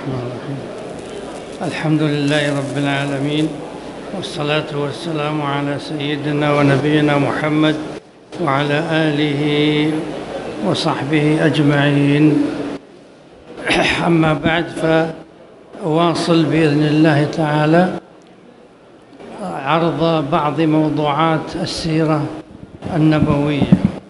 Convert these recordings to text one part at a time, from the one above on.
الرحمن الرحيم. الحمد لله رب العالمين، والصلاة والسلام على سيدنا ونبينا محمد وعلى آله وصحبه أجمعين. أما بعد، فأواصل بإذن الله تعالى عرض بعض موضوعات السيرة النبوية،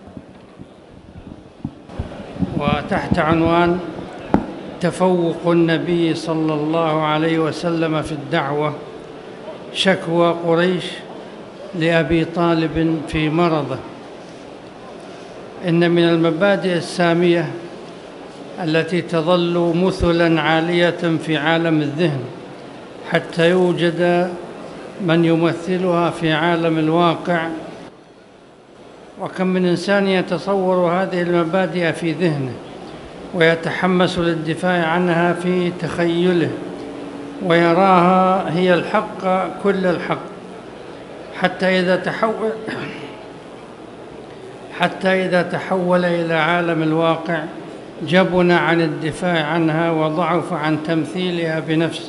وتحت عنوان تفوق النبي صلى الله عليه وسلم في الدعوة، شكوى قريش لأبي طالب في مرضه. إن من المبادئ السامية التي تظل مثلا عالية في عالم الذهن حتى يوجد من يمثلها في عالم الواقع، وكم من إنسان يتصور هذه المبادئ في ذهنه ويتحمس للدفاع عنها في تخيله، ويراها هي الحق كل الحق، حتى إذا تحول إلى عالم الواقع جبن عن الدفاع عنها وضعف عن تمثيلها بنفسه.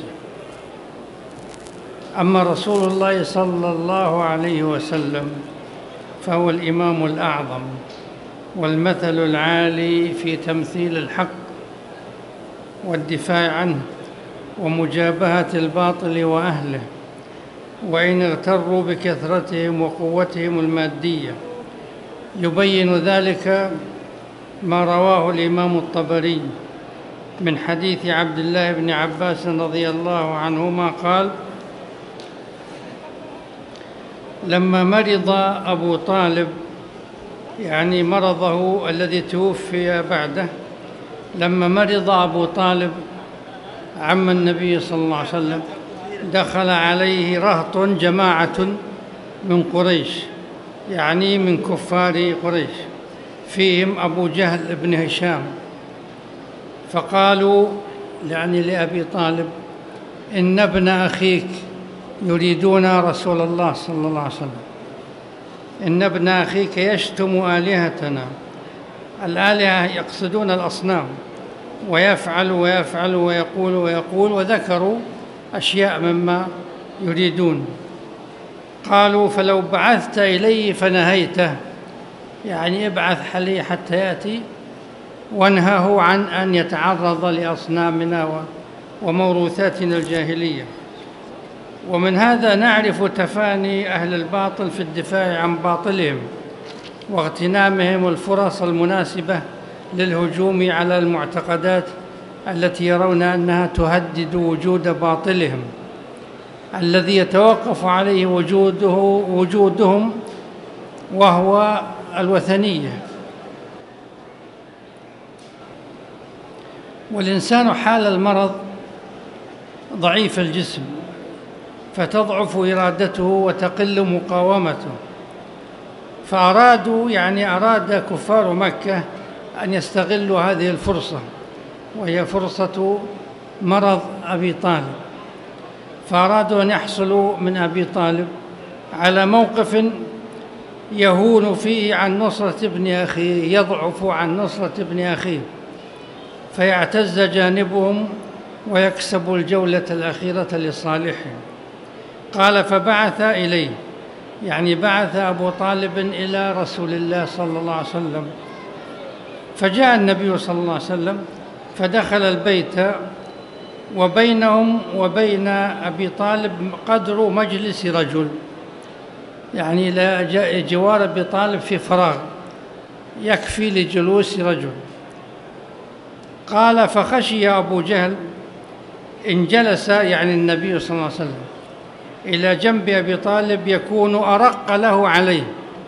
أما رسول الله صلى الله عليه وسلم فهو الإمام الأعظم والمثل العالي في تمثيل الحق والدفاع عنه ومجابهة الباطل وأهله، وإن اغتروا بكثرتهم وقوتهم المادية. يبين ذلك ما رواه الإمام الطبري من حديث عبد الله بن عباس رضي الله عنهما قال: لما مرض أبو طالب، يعني مرضه الذي توفي بعده، لما مرض أبو طالب عم النبي صلى الله عليه وسلم، دخل عليه رهط جماعة من قريش، يعني من كفار قريش، فيهم أبو جهل بن هشام، فقالوا يعني لأبي طالب: إن ابن أخيك يريدون رسول الله صلى الله عليه وسلم، إن ابن أخيك يشتم آلهتنا. الآلهة يقصدون الأصنام، ويفعل ويفعل ويقول ويقول، وذكروا أشياء مما يريدون. قالوا: فلو بعثت إليه فنهيته، يعني ابعث عليه حتى يأتي وانهه عن أن يتعرض لأصنامنا وموروثاتنا الجاهلية. ومن هذا نعرف تفاني أهل الباطل في الدفاع عن باطلهم واغتنامهم الفرص المناسبة للهجوم على المعتقدات التي يرون أنها تهدد وجود باطلهم الذي يتوقف عليه وجودهم، وهو الوثنية. والإنسان حال المرض ضعيف الجسم، فتضعف إرادته وتقل مقاومته، أراد كفار مكة أن يستغلوا هذه الفرصة، وهي فرصة مرض أبي طالب، فأرادوا أن يحصلوا من أبي طالب على موقف يهون فيه عن نصرة ابن أخيه، يضعف عن نصرة ابن أخيه، فيعتز جانبهم ويكسب الجولة الأخيرة لصالحهم. قال: فبعث إليه، يعني بعث أبو طالب إلى رسول الله صلى الله عليه وسلم. فجاء النبي صلى الله عليه وسلم فدخل البيت، وبينهم وبين أبي طالب قدر مجلس رجل، يعني لا جوار أبي طالب في فراغ يكفي لجلوس رجل. قال: فخشي أبو جهل إن جلس، يعني النبي صلى الله عليه وسلم، إلى جنب أبي طالب يكون أرق له عليه،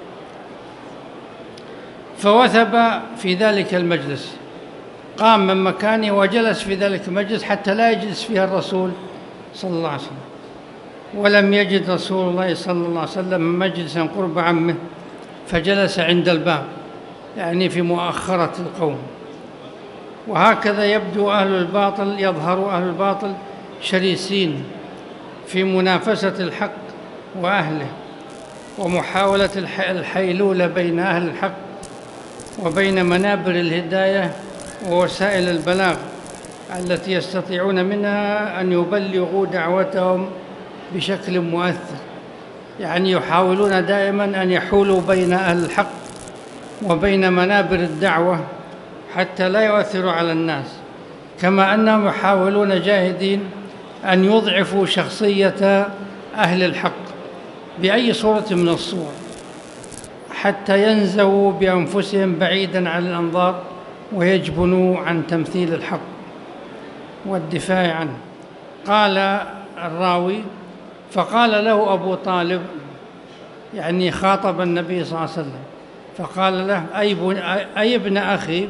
فوثب في ذلك المجلس، قام من مكانه وجلس في ذلك المجلس حتى لا يجلس فيها الرسول صلى الله عليه وسلم. ولم يجد رسول الله صلى الله عليه وسلم مجلسا قرب عمه، فجلس عند الباب، يعني في مؤخرة القوم. وهكذا يظهر أهل الباطل شرسين في منافسة الحق وأهله، ومحاولة الحيلولة بين أهل الحق وبين منابر الهداية ووسائل البلاغ، التي يستطيعون منها أن يبلغوا دعوتهم بشكل مؤثر، يعني يحاولون دائما أن يحولوا بين أهل الحق وبين منابر الدعوة حتى لا يؤثروا على الناس، كما أنهم يحاولون جاهدين أن يضعفوا شخصية أهل الحق بأي صورة من الصور حتى ينزووا بأنفسهم بعيدا عن الأنظار ويجبنوا عن تمثيل الحق والدفاع عنه. قال الراوي: فقال له أبو طالب، يعني خاطب النبي صلى الله عليه وسلم، فقال له: أي ابن أخي،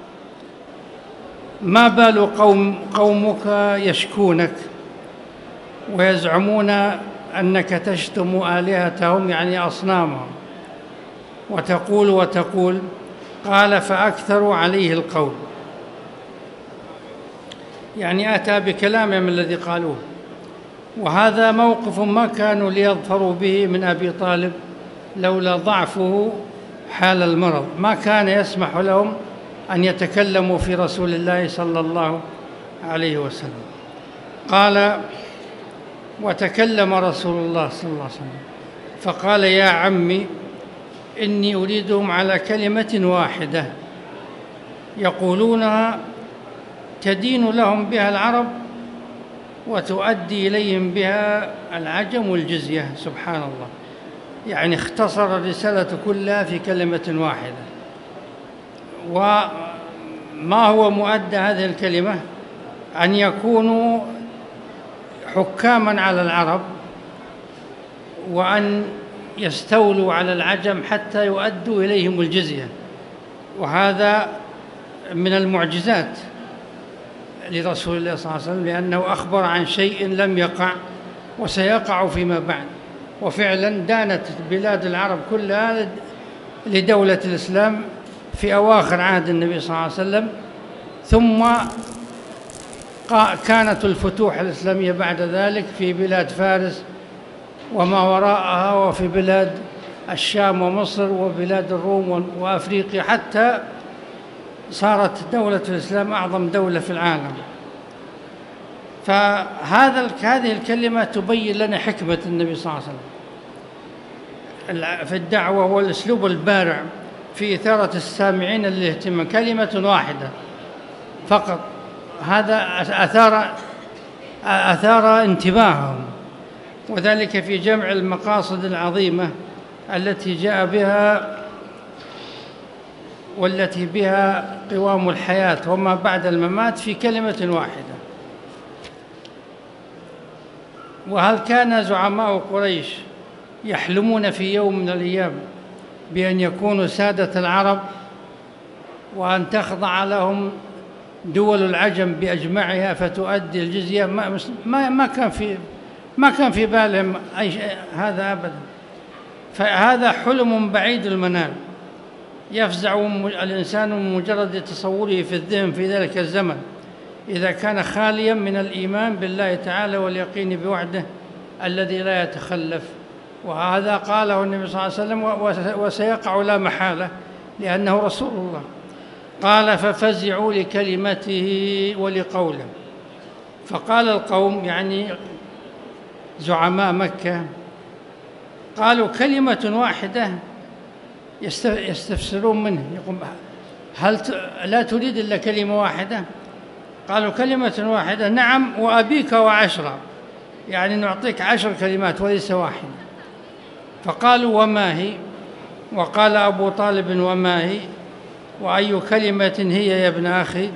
ما بال قومك يشكونك ويزعمون أنك تشتم آلهتهم، يعني أصنامهم، وتقول. قال: فأكثروا عليه القول، يعني أتى بكلامهم الذي قالوه، وهذا موقف ما كانوا ليظفروا به من أبي طالب لولا ضعفه حال المرض، ما كان يسمح لهم أن يتكلموا في رسول الله صلى الله عليه وسلم. قال: وتكلم رسول الله صلى الله عليه وسلم فقال: يا عمي، إني أريدهم على كلمة واحدة يقولونها تدين لهم بها العرب وتؤدي إليهم بها العجم والجزية. سبحان الله، يعني اختصر الرسالة كلها في كلمة واحدة. وما هو مؤدى هذه الكلمة؟ أن يكونوا حكاما على العرب، وأن يستولوا على العجم حتى يؤدوا إليهم الجزية، وهذا من المعجزات لرسول الله صلى الله عليه وسلم، لأنه أخبر عن شيء لم يقع وسيقع فيما بعد. وفعلا دانت بلاد العرب كلها لدولة الإسلام في أواخر عهد النبي صلى الله عليه وسلم، ثم كانت الفتوح الإسلامية بعد ذلك في بلاد فارس وما وراءها، وفي بلاد الشام ومصر وبلاد الروم وأفريقيا، حتى صارت دولة الإسلام أعظم دولة في العالم. هذه الكلمة تبين لنا حكمة النبي صلى الله عليه وسلم في الدعوة والأسلوب البارع في إثارة السامعين للاهتمام. كلمة واحدة فقط، هذا أثار انتباههم، وذلك في جمع المقاصد العظيمة التي جاء بها والتي بها قوام الحياة وما بعد الممات في كلمة واحدة. وهل كان زعماء قريش يحلمون في يوم من الأيام بأن يكونوا سادة العرب وأن تخضع لهم دول العجم بأجمعها فتؤدي الجزية؟ ما كان في بالهم أي شيء هذا أبدا. فهذا حلم بعيد المنال يفزع الإنسان من مجرد تصوره في الذهن في ذلك الزمن، إذا كان خاليا من الإيمان بالله تعالى واليقين بوعده الذي لا يتخلف. وهذا قاله النبي صلى الله عليه وسلم وسيقع لا محالة لأنه رسول الله. قال: ففزعوا لكلمته ولقوله. فقال القوم، يعني زعماء مكة، قالوا: كلمة واحدة، يستفسرون منه، يقول: هل لا تريد إلا كلمة واحدة؟ قالوا: كلمة واحدة، نعم، وأبيك وعشرة، يعني نعطيك 10 كلمات وليس واحدة. فقالوا: وما هي؟ وقال أبو طالب: وما هي؟ وأي كلمة هي يا ابن أخي؟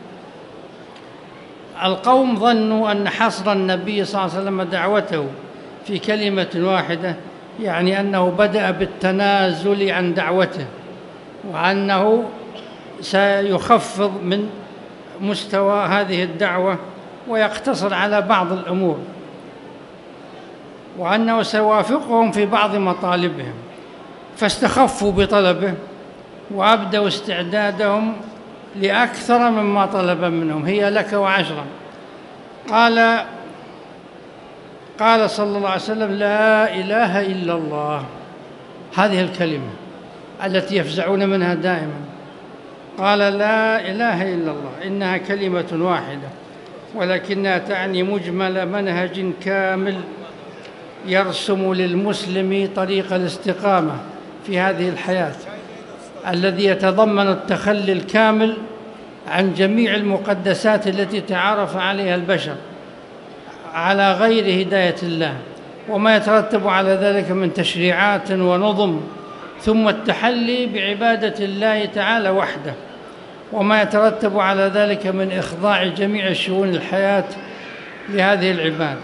القوم ظنوا أن حصر النبي صلى الله عليه وسلم دعوته في كلمة واحدة يعني أنه بدأ بالتنازل عن دعوته، وأنه سيخفض من مستوى هذه الدعوة ويقتصر على بعض الأمور، وأنه سيوافقهم في بعض مطالبهم، فاستخفوا بطلبه وأبدوا استعدادهم لأكثر مما طلب منهم. هي لك وعشرة. قال صلى الله عليه وسلم: لا إله إلا الله. هذه الكلمة التي يفزعون منها دائما. قال: لا إله إلا الله، إنها كلمة واحدة ولكنها تعني مجمل منهج كامل يرسم للمسلم طريق الاستقامة في هذه الحياة، الذي يتضمن التخلي الكامل عن جميع المقدسات التي تعارف عليها البشر على غير هداية الله، وما يترتب على ذلك من تشريعات ونظم، ثم التحلي بعبادة الله تعالى وحده، وما يترتب على ذلك من إخضاع جميع شؤون الحياة لهذه العبادة.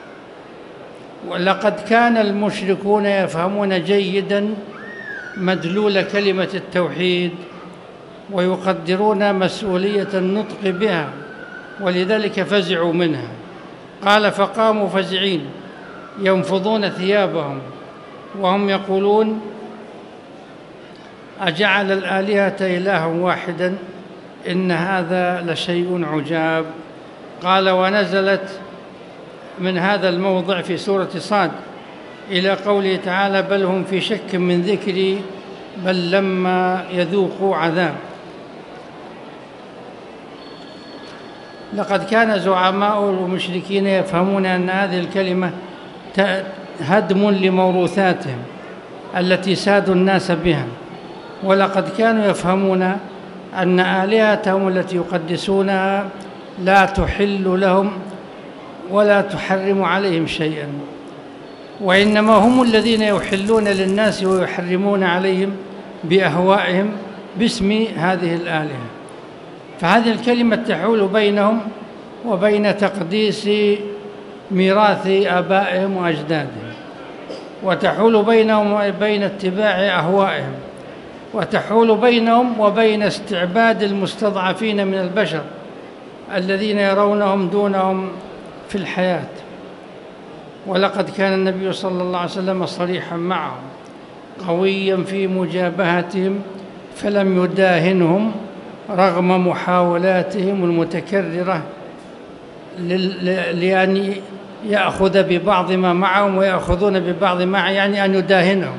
ولقد كان المشركون يفهمون جيداً مدلول كلمة التوحيد ويقدرون مسؤولية النطق بها، ولذلك فزعوا منها. قال: فقاموا فزعين ينفضون ثيابهم وهم يقولون: أجعل الآلهة إلها واحدا إن هذا لشيء عجاب. قال: ونزلت من هذا الموضع في سورة صاد إلى قوله تعالى: بل هم في شك من ذكري بل لما يذوقوا عذاب. لقد كان زعماء المشركين يفهمون أن هذه الكلمة هدم لموروثاتهم التي سادوا الناس بها، ولقد كانوا يفهمون أن آلهتهم التي يقدسونها لا تحل لهم ولا تحرم عليهم شيئا، وإنما هم الذين يحلون للناس ويحرمون عليهم بأهوائهم باسم هذه الآلهة. فهذه الكلمة تحول بينهم وبين تقديس ميراث آبائهم وأجدادهم، وتحول بينهم وبين اتباع أهوائهم، وتحول بينهم وبين استعباد المستضعفين من البشر الذين يرونهم دونهم في الحياة. ولقد كان النبي صلى الله عليه وسلم صريحا معهم قويا في مجابهتهم، فلم يداهنهم رغم محاولاتهم المتكررة لأن يأخذ ببعض ما معهم ويأخذون ببعض ما، يعني أن يداهنهم.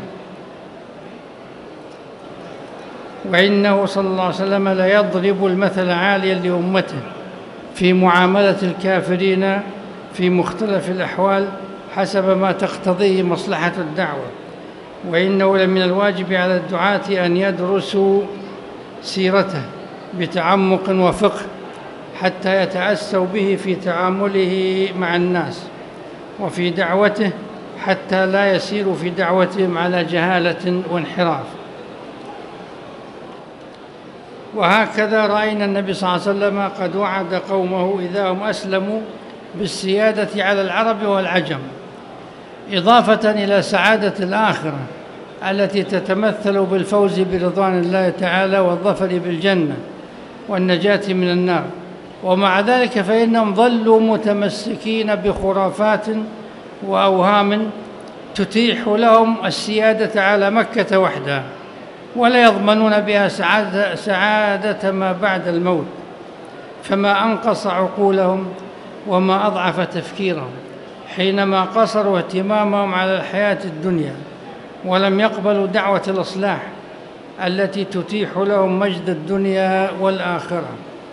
وإنه صلى الله عليه وسلم لا يضرب المثل عاليا لأمته في معاملة الكافرين في مختلف الأحوال حسب ما تقتضيه مصلحة الدعوة. وإنه لمن الواجب على الدعاة أن يدرسوا سيرته بتعمق وفقه حتى يتأسوا به في تعامله مع الناس وفي دعوته، حتى لا يسيروا في دعوتهم على جهالة وانحراف. وهكذا رأينا النبي صلى الله عليه وسلم قد وعد قومه إذا هم أسلموا بالسيادة على العرب والعجم، إضافة إلى سعادة الآخرة التي تتمثل بالفوز برضوان الله تعالى والظفر بالجنة والنجاة من النار. ومع ذلك فإنهم ظلوا متمسكين بخرافات وأوهام تتيح لهم السيادة على مكة وحدها، ولا يضمنون بها سعادة ما بعد الموت. فما أنقص عقولهم وما أضعف تفكيرهم حينما قصروا اهتمامهم على الحياة الدنيا ولم يقبلوا دعوة الإصلاح التي تتيح لهم مجد الدنيا والآخرة.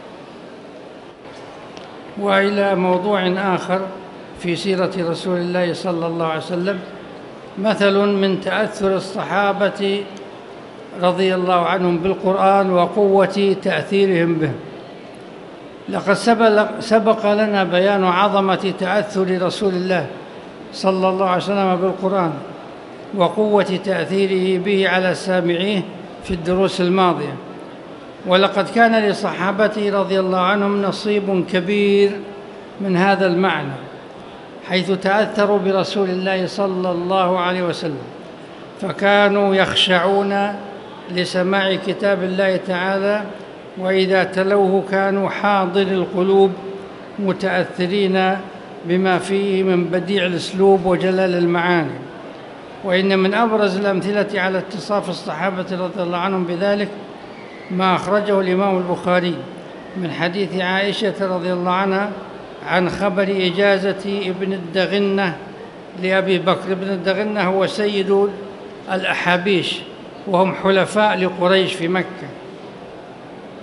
وإلى موضوع آخر في سيرة رسول الله صلى الله عليه وسلم، مثل من تأثر الصحابة رضي الله عنهم بالقرآن وقوة تأثيرهم به. لقد سبق لنا بيان عظمة تأثر رسول الله صلى الله عليه وسلم بالقرآن وقوة تأثيره به على سامعيه في الدروس الماضية. ولقد كان لصحابته رضي الله عنهم نصيب كبير من هذا المعنى، حيث تأثروا برسول الله صلى الله عليه وسلم، فكانوا يخشعون لسماع كتاب الله تعالى، وإذا تلوه كانوا حاضر القلوب متأثرين بما فيه من بديع الأسلوب وجلال المعاني. وإن من أبرز الأمثلة على اتصاف الصحابة رضي الله عنهم بذلك ما أخرجه الإمام البخاري من حديث عائشة رضي الله عنها عن خبر إجازة ابن الدغنة لأبي بكر. ابن الدغنة هو سيد الأحابيش، وهم حلفاء لقريش في مكة.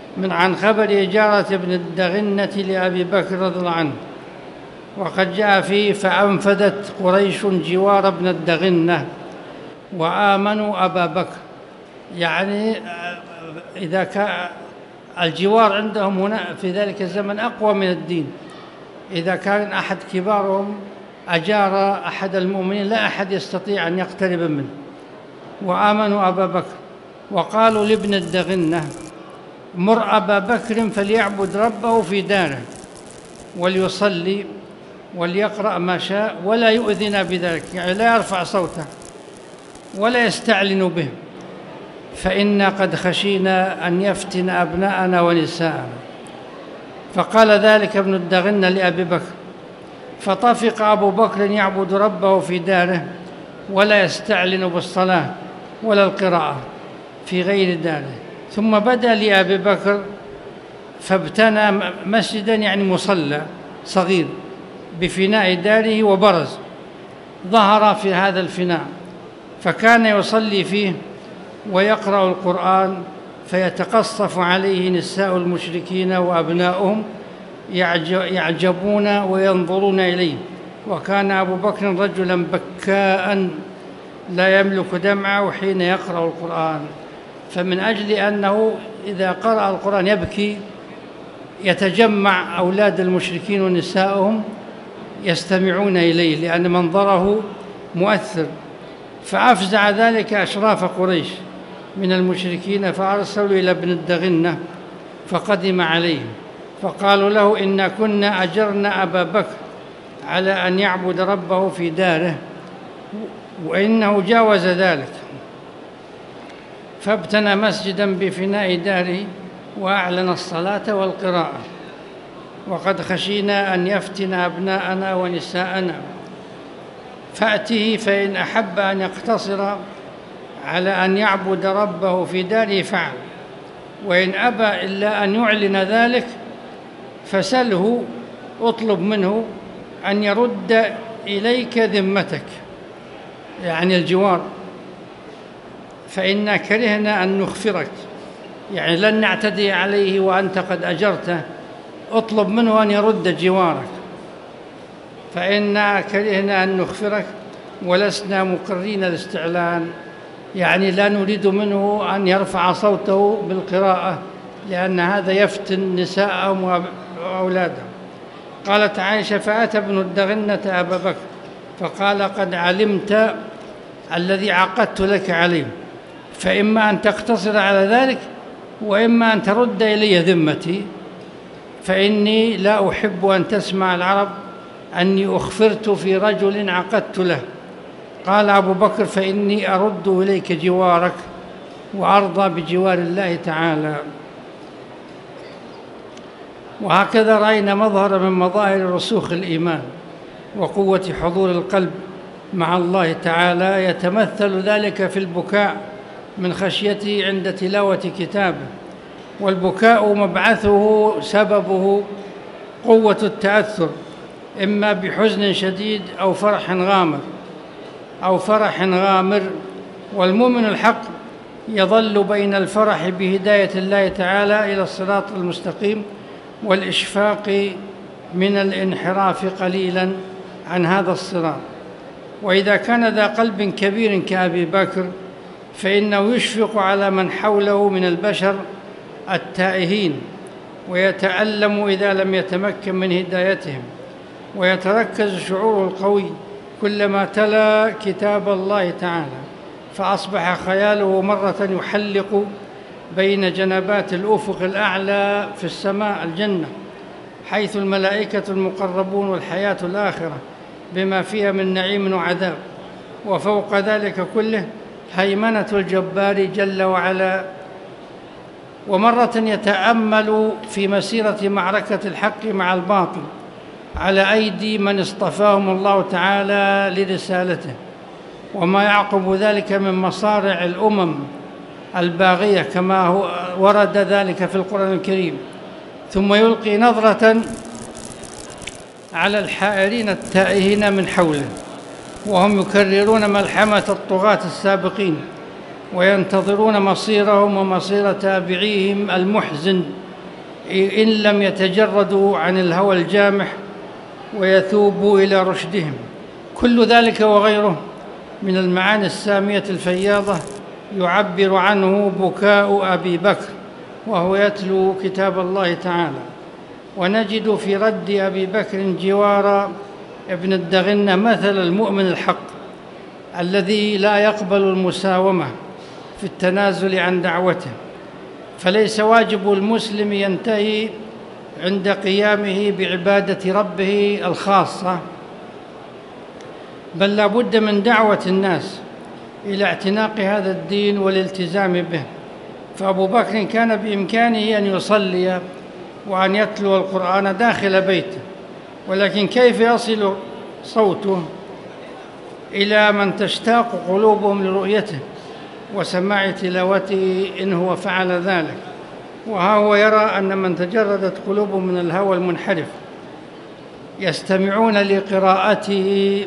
عن خبر إجارة ابن الدغنة لأبي بكر رضي الله عنه، وقد جاء فيه: فأنفذت قريش جوار ابن الدغنة وآمنوا أبا بكر. يعني إذا كان الجوار عندهم هنا في ذلك الزمن أقوى من الدين، إذا كان أحد كبارهم أجار أحد المؤمنين لا أحد يستطيع أن يقترب منه. وآمنوا أبا بكر وقالوا لابن الدغنة: مر أبا بكر فليعبد ربه في داره وليصلي وليقرأ ما شاء ولا يؤذنا بذلك، يعني لا يرفع صوته ولا يستعلن به، فإنا قد خشينا أن يفتن أبناءنا ونساءنا. فقال ذلك ابن الدغنة لأبي بكر، فطفق أبو بكر يعبد ربه في داره ولا يستعلن بالصلاة ولا القراءة في غير داره. ثم بدأ لأبي بكر فابتنى مسجدا، يعني مصلى صغير بفناء داره، وبرز ظهر في هذا الفناء، فكان يصلي فيه ويقرأ القرآن، فيتقصف عليه نساء المشركين وأبناؤهم يعجبون وينظرون إليه. وكان أبو بكر رجلا بكاء لا يملك دمعه حين يقرأ القرآن، فمن أجل أنه إذا قرأ القرآن يبكي يتجمع أولاد المشركين ونساءهم يستمعون إليه لأن منظره مؤثر. فأفزع ذلك أشراف قريش من المشركين، فأرسلوا إلى ابن الدغنة فقدم عليهم فقالوا له: إنا كنا أجرنا أبا بكر على أن يعبد ربه في داره وإنه جاوز ذلك، فابتنى مسجدا بفناء داره وأعلن الصلاة والقراءة، وقد خشينا أن يفتن أبناءنا ونساءنا، فأته فإن أحب أن يقتصر على أن يعبد ربه في داره فعل، وإن أبى إلا أن يعلن ذلك فسله، اطلب منه أن يرد إليك ذمتك، يعني الجوار، فإنا كرهنا أن نخفرك، يعني لن نعتدي عليه وأنت قد أجرته، اطلب منه أن يرد جوارك، فإنا كرهنا أن نخفرك ولسنا مقرين الاستعلان، يعني لا نريد منه أن يرفع صوته بالقراءة لأن هذا يفتن نساءهم وأولادهم. قالت عائشة: فأتى ابن الدغنة أبا بكر فقال: قد علمت الذي عقدت لك عليه، فإما أن تقتصر على ذلك وإما أن ترد إلي ذمتي، فإني لا أحب أن تسمع العرب أني أخفرت في رجل عقدت له. قال أبو بكر: فإني أرد إليك جوارك وأرضى بجوار الله تعالى. وهكذا رأينا مظهر من مظاهر رسوخ الإيمان وقوة حضور القلب مع الله تعالى، يتمثل ذلك في البكاء من خشيته عند تلاوة كتابه. والبكاء مبعثه سببه قوة التأثر، إما بحزن شديد أو فرح غامر. والمؤمن الحق يظل بين الفرح بهداية الله تعالى إلى الصراط المستقيم والإشفاق من الانحراف قليلا عن هذا الصراط. وإذا كان ذا قلب كبير كأبي بكر فإنه يشفق على من حوله من البشر التائهين، ويتألم إذا لم يتمكن من هدايتهم، ويتركز شعوره القوي كلما تلا كتاب الله تعالى، فأصبح خياله مرة يحلق بين جنبات الأفق الأعلى في السماء الجنة، حيث الملائكة المقربون والحياة الآخرة بما فيها من نعيم وعذاب، وفوق ذلك كله هيمنة الجبار جل وعلا. ومرة يتأمل في مسيرة معركة الحق مع الباطل على أيدي من اصطفاهم الله تعالى لرسالته، وما يعقب ذلك من مصارع الأمم الباغية كما ورد ذلك في القرآن الكريم، ثم يلقي نظرة على الحائرين التائهين من حوله وهم يكررون ملحمة الطغاة السابقين، وينتظرون مصيرهم ومصير تابعيهم المحزن إن لم يتجردوا عن الهوى الجامح ويثوبوا إلى رشدهم. كل ذلك وغيره من المعاني السامية الفياضة يعبر عنه بكاء أبي بكر وهو يتلو كتاب الله تعالى. ونجد في رد أبي بكر جوار ابن الدغنة مثل المؤمن الحق الذي لا يقبل المساومة في التنازل عن دعوته. فليس واجب المسلم ينتهي عند قيامه بعبادة ربه الخاصة، بل لا بد من دعوة الناس إلى اعتناق هذا الدين والالتزام به. فأبو بكر كان بإمكانه أن يصلي وأن يتلو القرآن داخل بيته، ولكن كيف يصل صوته إلى من تشتاق قلوبهم لرؤيته وسماع تلاوته إن هو فعل ذلك؟ وها هو يرى أن من تجردت قلوبهم من الهوى المنحرف يستمعون لقراءته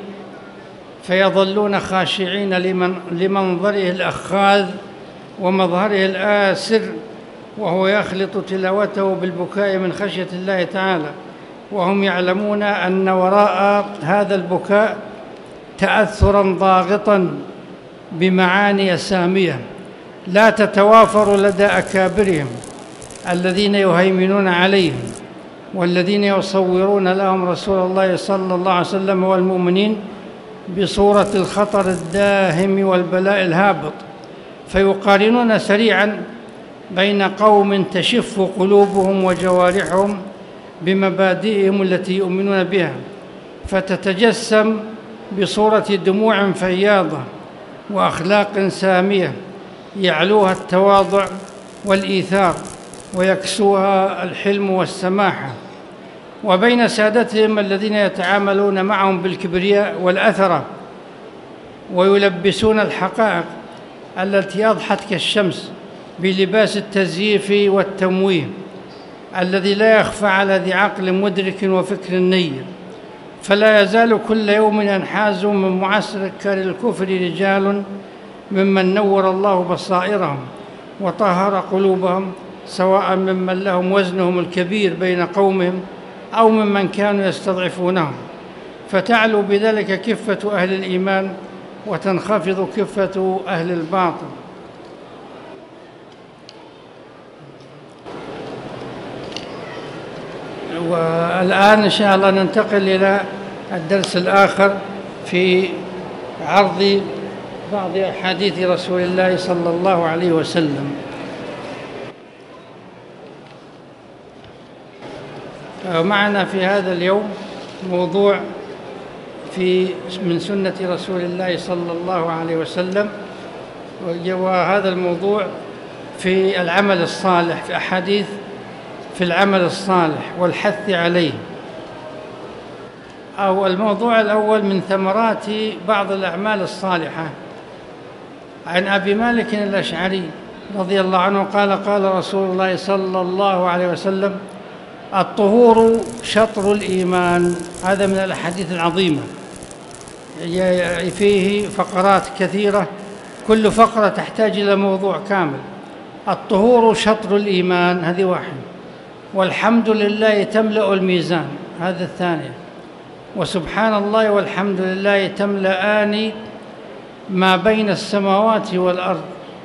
فيظلون خاشعين لمنظره الأخاذ ومظهره الآسر، وهو يخلط تلاوته بالبكاء من خشية الله تعالى، وهم يعلمون أن وراء هذا البكاء تأثرا ضاغطا بمعاني سامية لا تتوافر لدى أكابرهم الذين يهيمنون عليهم والذين يصورون لهم رسول الله صلى الله عليه وسلم والمؤمنين بصورة الخطر الداهم والبلاء الهابط، فيقارنون سريعا بين قوم تشف قلوبهم وجوارحهم بمبادئهم التي يؤمنون بها، فتتجسم بصورة دموع فياضة وأخلاق سامية يعلوها التواضع والإيثار ويكسوها الحلم والسماحة، وبين سادتهم الذين يتعاملون معهم بالكبرياء والأثرة ويلبسون الحقائق التي أضحت كالشمس بلباس التزييف والتمويه الذي لا يخفى على ذي عقل مدرك وفكر نير. فلا يزال كل يوم ينحاز من معسكر الكفر رجال ممن نور الله بصائرهم وطهر قلوبهم، سواء ممن لهم وزنهم الكبير بين قومهم أو ممن كانوا يستضعفونهم، فتعلو بذلك كفة أهل الإيمان وتنخفض كفة أهل الباطل. والآن إن شاء الله ننتقل إلى الدرس الآخر في عرض بعض أحاديث رسول الله صلى الله عليه وسلم. معنا في هذا اليوم موضوع من سنة رسول الله صلى الله عليه وسلم، وهذا الموضوع في العمل الصالح، في أحاديث في العمل الصالح والحث عليه. أو الموضوع الأول من ثمرات بعض الأعمال الصالحة. عن أبي مالك الأشعري رضي الله عنه قال: قال رسول الله صلى الله عليه وسلم: الطهور شطر الإيمان. هذا من الأحاديث العظيمة، فيه فقرات كثيرة، كل فقرة تحتاج إلى موضوع كامل. الطهور شطر الإيمان، هذه واحد. والحمد لله تملأ الميزان، هذا الثانية. وسبحان الله والحمد لله تملأان ما بين السماوات والأرض.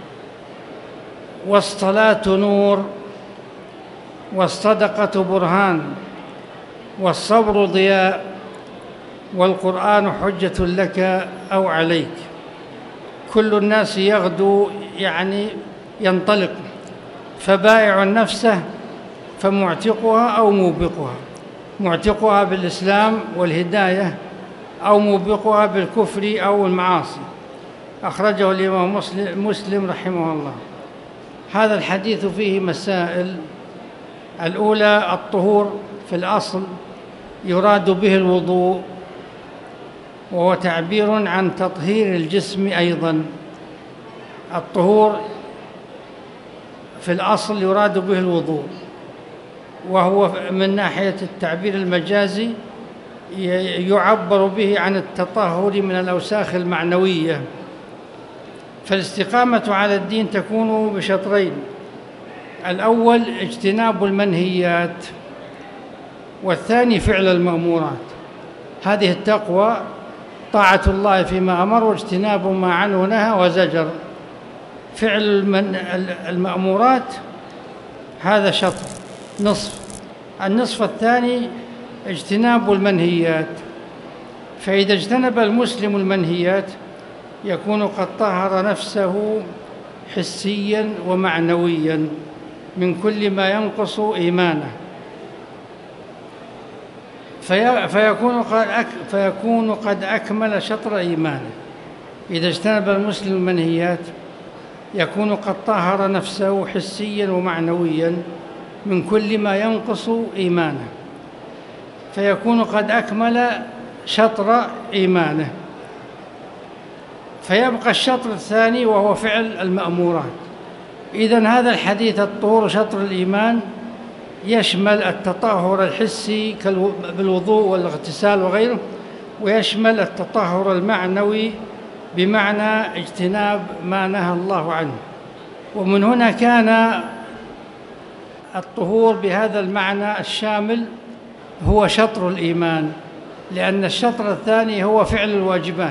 والصلاة نور، والصدقة برهان، والصبر ضياء، والقرآن حجة لك أو عليك. كل الناس يغدو، يعني ينطلق، فبائع نفسه فمعتقها أو موبقها، معتقها بالإسلام والهداية أو موبقها بالكفر أو المعاصي. أخرجه الإمام مسلم رحمه الله. هذا الحديث فيه مسائل. الأولى: الطهور في الأصل يراد به الوضوء، وهو تعبير عن تطهير الجسم أيضا. الطهور في الأصل يراد به الوضوء، وهو من ناحية التعبير المجازي يعبر به عن التطهر من الأوساخ المعنوية. فالاستقامة على الدين تكون بشطرين: الأول اجتناب المنهيات، والثاني فعل المأمورات. هذه التقوى طاعة الله فيما أمر واجتناب ما عنه نهى وزجر. فعل المأمورات هذا شطر، نصف. النصف الثاني اجتناب المنهيات. فإذا اجتنب المسلم المنهيات يكون قد طهر نفسه حسيا ومعنويا من كل ما ينقص إيمانه، فيكون قد أكمل شطر إيمانه. إذا اجتنب المسلم المنهيات يكون قد طهر نفسه حسيا ومعنويا من كل ما ينقص إيمانه، فيكون قد أكمل شطر إيمانه. فيبقى الشطر الثاني وهو فعل المأمورات. إذن هذا الحديث الطهور شطر الإيمان يشمل التطهر الحسي بالوضوء والاغتسال وغيره، ويشمل التطهر المعنوي بمعنى اجتناب ما نهى الله عنه. ومن هنا كان الطهور بهذا المعنى الشامل هو شطر الإيمان، لأن الشطر الثاني هو فعل الواجبات،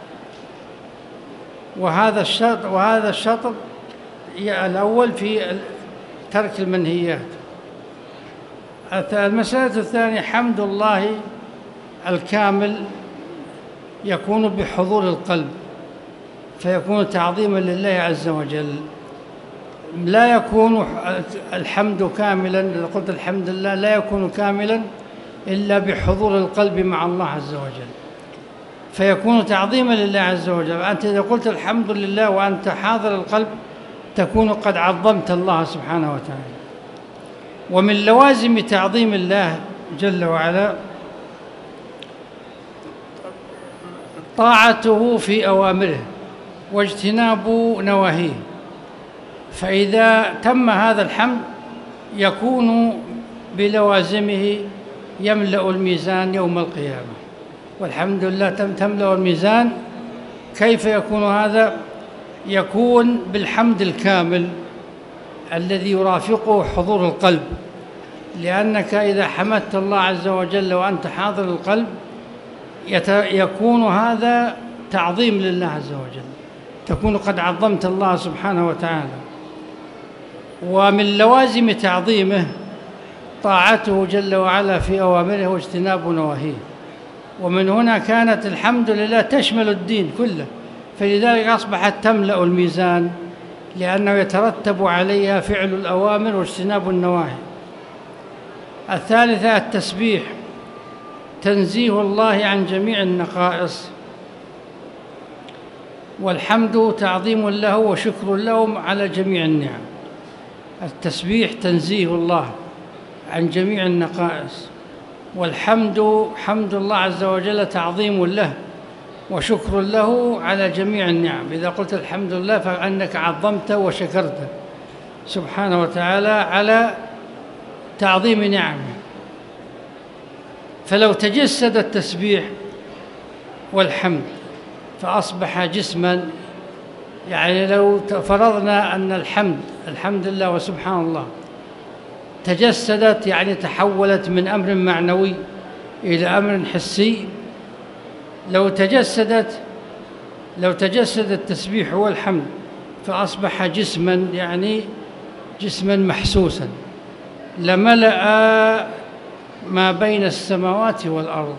وهذا الشطر الأول في ترك المنهيات. المسألة الثانية حمد الله الكامل يكون بحضور القلب، فيكون تعظيما لله عز وجل. لا يكون الحمد كاملا، إذا قلت الحمد لله لا يكون كاملا إلا بحضور القلب مع الله عز وجل، فيكون تعظيما لله عز وجل. أنت إذا قلت الحمد لله وأنت حاضر القلب تكون قد عظمت الله سبحانه وتعالى. ومن لوازم تعظيم الله جل وعلا طاعته في أوامره واجتناب نواهيه. فإذا تم هذا الحمد يكون بلوازمه يملأ الميزان يوم القيامة. والحمد لله تملأ الميزان. كيف يكون هذا؟ يكون بالحمد الكامل الذي يرافقه حضور القلب، لأنك إذا حمدت الله عز وجل وأنت حاضر القلب يكون هذا تعظيم لله عز وجل، تكون قد عظمت الله سبحانه وتعالى. ومن لوازم تعظيمه طاعته جل وعلا في أوامره واجتناب نواهيه. ومن هنا كانت الحمد لله تشمل الدين كله، فلذلك أصبحت تملأ الميزان، لأنه يترتب عليها فعل الأوامر واجتناب النواهي. الثالثة التسبيح، تنزيه الله عن جميع النقائص، والحمد تعظيم له وشكر له على جميع النعم. التسبيح تنزيه الله عن جميع النقائص، والحمد حمد الله عز وجل تعظيم له وشكر له على جميع النعم. إذا قلت الحمد لله فأنك عظمت وشكرت سبحانه وتعالى على تعظيم نعمه. فلو تجسد التسبيح والحمد فأصبح جسما، يعني لو فرضنا أن الحمد لله وسبحان الله تجسدت، يعني تحولت من أمر معنوي إلى أمر حسي. لو تجسد التسبيح والحمد فأصبح جسما، يعني جسما محسوسا لملأ ما بين السماوات والأرض.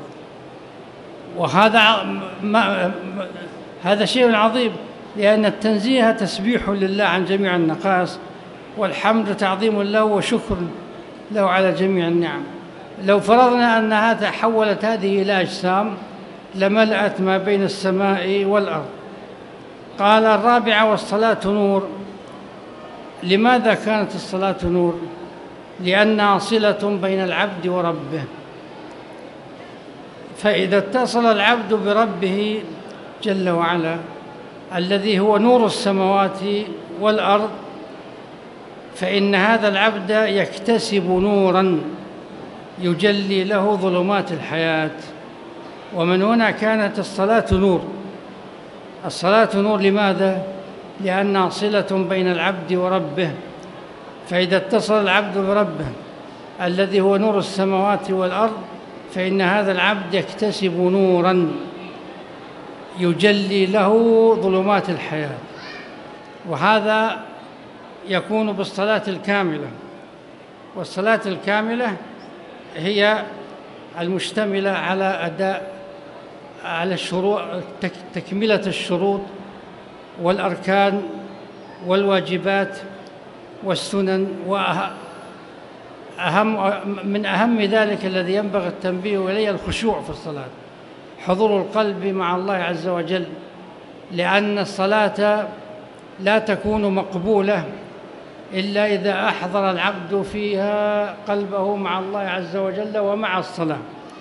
هذا شيء عظيم، لأن التنزيه تسبيح لله عن جميع النقائص، والحمد تعظيم له وشكر له على جميع النعم. لو فرضنا أنها تحولت هذه إلى أجسام لملأت ما بين السماء والأرض. قال الرابعة والصلاة نور. لماذا كانت الصلاة نور؟ لأنها صلة بين العبد وربه. فإذا اتصل العبد بربه جل وعلا الذي هو نور السماوات والأرض، فإن هذا العبد يكتسب نوراً يجلي له ظلمات الحياة. ومن هنا كانت الصلاة نور. الصلاة نور لماذا؟ لأنها صلة بين العبد وربه، فإذا اتصل العبد بربه الذي هو نور السماوات والأرض فإن هذا العبد يكتسب نوراً يجلي له ظلمات الحياة، وهذا يكون بالصلاة الكاملة. والصلاة الكاملة هي المشتملة على الشروط، تكملة الشروط والأركان والواجبات والسنن، من أهم ذلك الذي ينبغي التنبيه إليه الخشوع في الصلاة، حضور القلب مع الله عز وجل، لأن الصلاة لا تكون مقبولة إلا إذا أحضر العبد فيها قلبه مع الله عز وجل ومع الصلاة.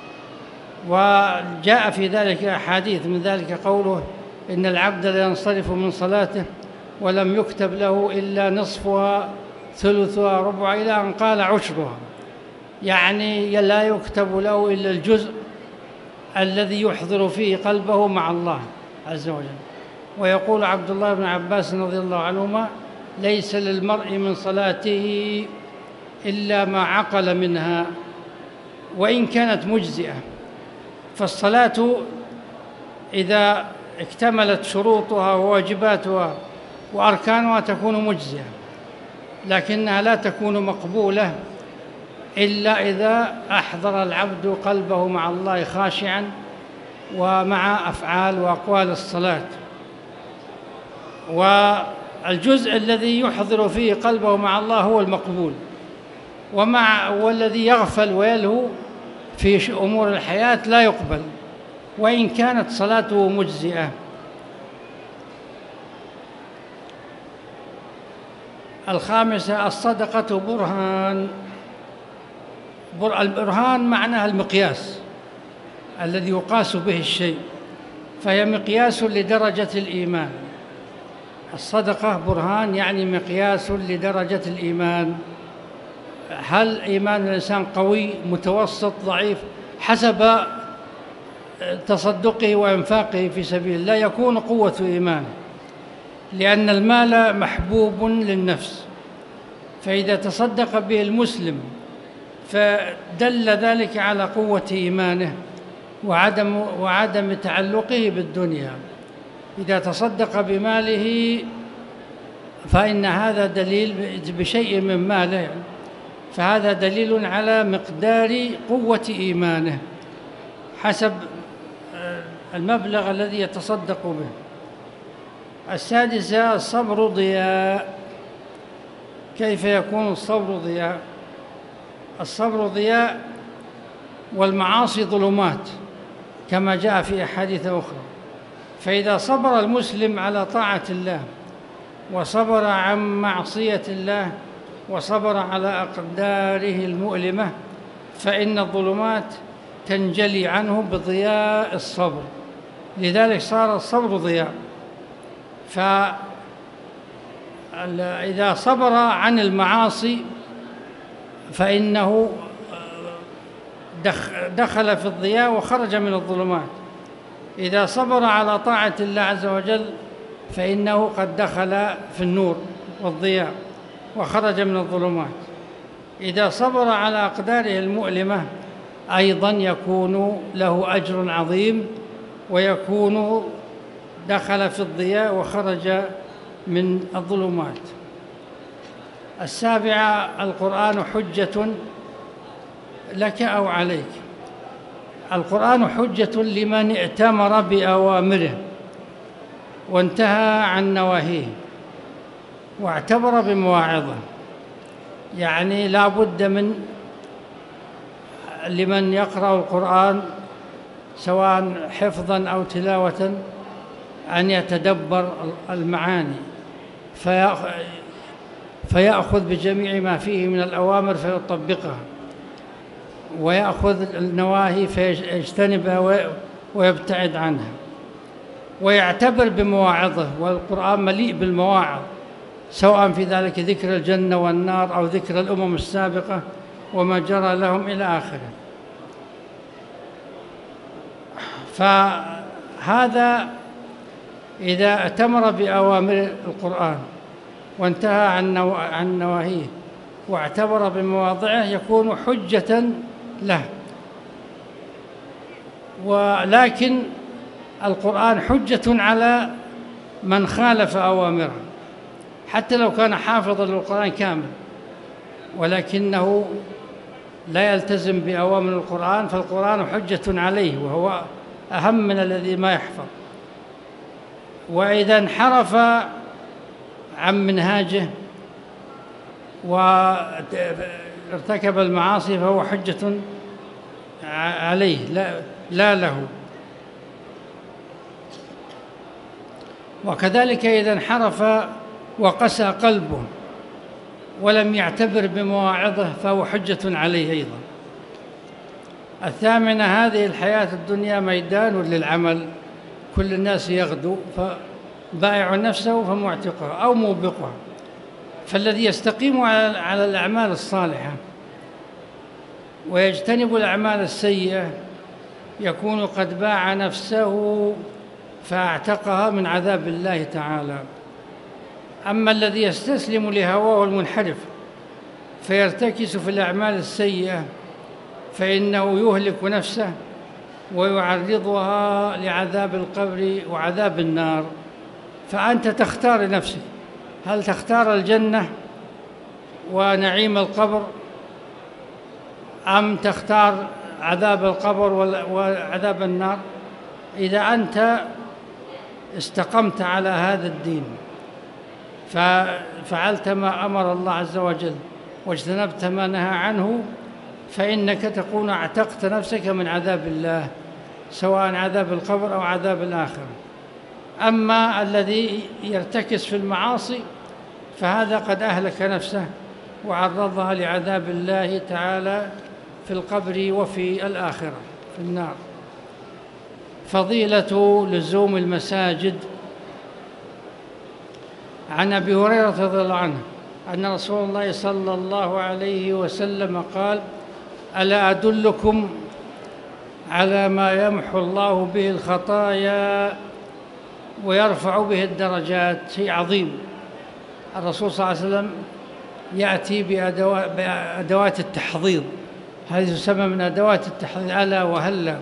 وجاء في ذلك أحاديث، من ذلك قوله إن العبد لا ينصرف من صلاته ولم يكتب له إلا نصفها ثلثها ربع إلى أن قال عشرها، يعني لا يكتب له إلا الجزء الذي يحضر فيه قلبه مع الله عز وجل. ويقول عبد الله بن عباس رضي الله عنهما ليس للمرء من صلاته إلا ما عقل منها وإن كانت مجزئة. فالصلاة إذا اكتملت شروطها وواجباتها وأركانها تكون مجزئة، لكنها لا تكون مقبولة إلا إذا أحضر العبد قلبه مع الله خاشعاً ومع أفعال وأقوال الصلاة. والجزء الذي يحضر فيه قلبه مع الله هو المقبول، والذي يغفل ويلهو في أمور الحياة لا يقبل وإن كانت صلاته مجزئة. الخامسة الصدقة برهان. البرهان معناها المقياس الذي يقاس به الشيء، فهي مقياس لدرجة الإيمان. الصدقة برهان يعني مقياس لدرجة الإيمان. هل إيمان الإنسان قوي متوسط ضعيف؟ حسب تصدقه وإنفاقه في سبيل الله يكون قوة إيمانه، لأن المال محبوب للنفس، فإذا تصدق به المسلم فدل ذلك على قوة إيمانه وعدم تعلقه بالدنيا. إذا تصدق بماله فإن هذا دليل بشيء من ماله، فهذا دليل على مقدار قوة إيمانه حسب المبلغ الذي يتصدق به. السادسة الصبر ضياء. كيف يكون الصبر ضياء؟ الصبر ضياء والمعاصي ظلمات كما جاء في أحاديث أخرى. فإذا صبر المسلم على طاعة الله وصبر عن معصية الله وصبر على أقداره المؤلمة فإن الظلمات تنجلي عنه بضياء الصبر، لذلك صار الصبر ضياء. فإذا صبر عن المعاصي فإنه دخل في الضياء وخرج من الظلمات. إذا صبر على طاعة الله عز وجل فإنه قد دخل في النور والضياء وخرج من الظلمات. إذا صبر على أقداره المؤلمة أيضا يكون له أجر عظيم ويكون دخل في الضياء وخرج من الظلمات. السابعة القرآن حجة لك أو عليك. القرآن حجة لمن ائتمر بأوامره وانتهى عن نواهيه واعتبر بمواعظه، يعني لا بد لمن يقرأ القرآن سواء حفظا أو تلاوة أن يتدبر المعاني فيأخذ بجميع ما فيه من الأوامر فيطبقها، ويأخذ النواهي فيجتنبها ويبتعد عنها، ويعتبر بمواعظه. والقرآن مليء بالمواعظ سواء في ذلك ذكر الجنة والنار أو ذكر الأمم السابقة وما جرى لهم إلى آخره. فهذا إذا ائتمر بأوامر القرآن وانتهى عن نواهيه واعتبر بمواضعه يكون حجة له. ولكن القرآن حجة على من خالف أوامره، حتى لو كان حافظا للقرآن كامل ولكنه لا يلتزم بأوامر القرآن، فالقرآن حجة عليه، وهو أهم من الذي ما يحفظ. وإذا انحرف عن منهاجه وارتكب المعاصي فهو حجة عليه لا له. وكذلك إذا انحرف وقسى قلبه ولم يعتبر بمواعظه فهو حجة عليه أيضا. الثامنة: هذه الحياة الدنيا ميدان للعمل، كل الناس يغدو، فبائع نفسه فمعتقها أو موبقها. فالذي يستقيم على الأعمال الصالحة ويجتنب الأعمال السيئة يكون قد باع نفسه فاعتقها من عذاب الله تعالى. أما الذي يستسلم لهواه المنحرف فيرتكس في الأعمال السيئة فإنه يهلك نفسه ويعرضها لعذاب القبر وعذاب النار. فأنت تختار لنفسك، هل تختار الجنة ونعيم القبر أم تختار عذاب القبر وعذاب النار؟ إذا أنت استقمت على هذا الدين ففعلت ما أمر الله عز وجل واجتنبت ما نهى عنه فإنك تكون اعتقت نفسك من عذاب الله، سواء عذاب القبر أو عذاب الآخرة. أما الذي يرتكس في المعاصي فهذا قد أهلك نفسه وعرضها لعذاب الله تعالى في القبر وفي الآخرة في النار. فضيلة لزوم المساجد. عن أبي هريرة رضي الله عنه أن رسول الله صلى الله عليه وسلم قال: ألا أدلكم على ما يمحو الله به الخطايا ويرفع به الدرجات؟ شيء عظيم. الرسول صلى الله عليه وسلم يأتي بأدوات التحضير، هذه تسمى من أدوات التحضير ألا وهلا،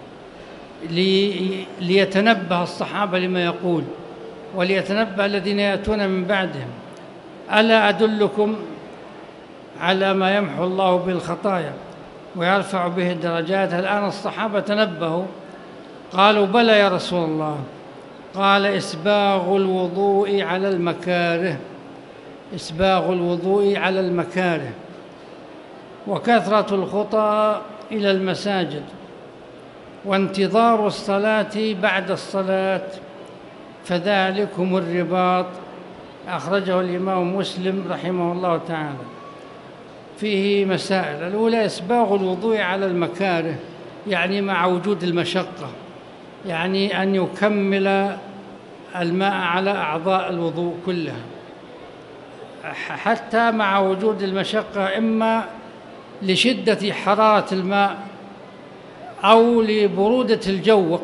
ليتنبه الصحابة لما يقول وليتنبه الذين يأتون من بعدهم. ألا أدلكم على ما يمحو الله به الخطايا ويرفع به الدرجات؟ الآن الصحابة تنبهوا، قالوا: بلى يا رسول الله. قال: إسباغ الوضوء على المكاره، إسباغ الوضوء على المكاره، وكثرة الخطى إلى المساجد، وانتظار الصلاة بعد الصلاة، فذلكم الرباط. أخرجه الإمام مسلم رحمه الله تعالى. فيه مسائل. الأولى: إسباغ الوضوء على المكاره، يعني مع وجود المشقة، يعني أن يكمل الماء على أعضاء الوضوء كلها حتى مع وجود المشقة، إما لشدة حرارة الماء أو لبرودة الجو.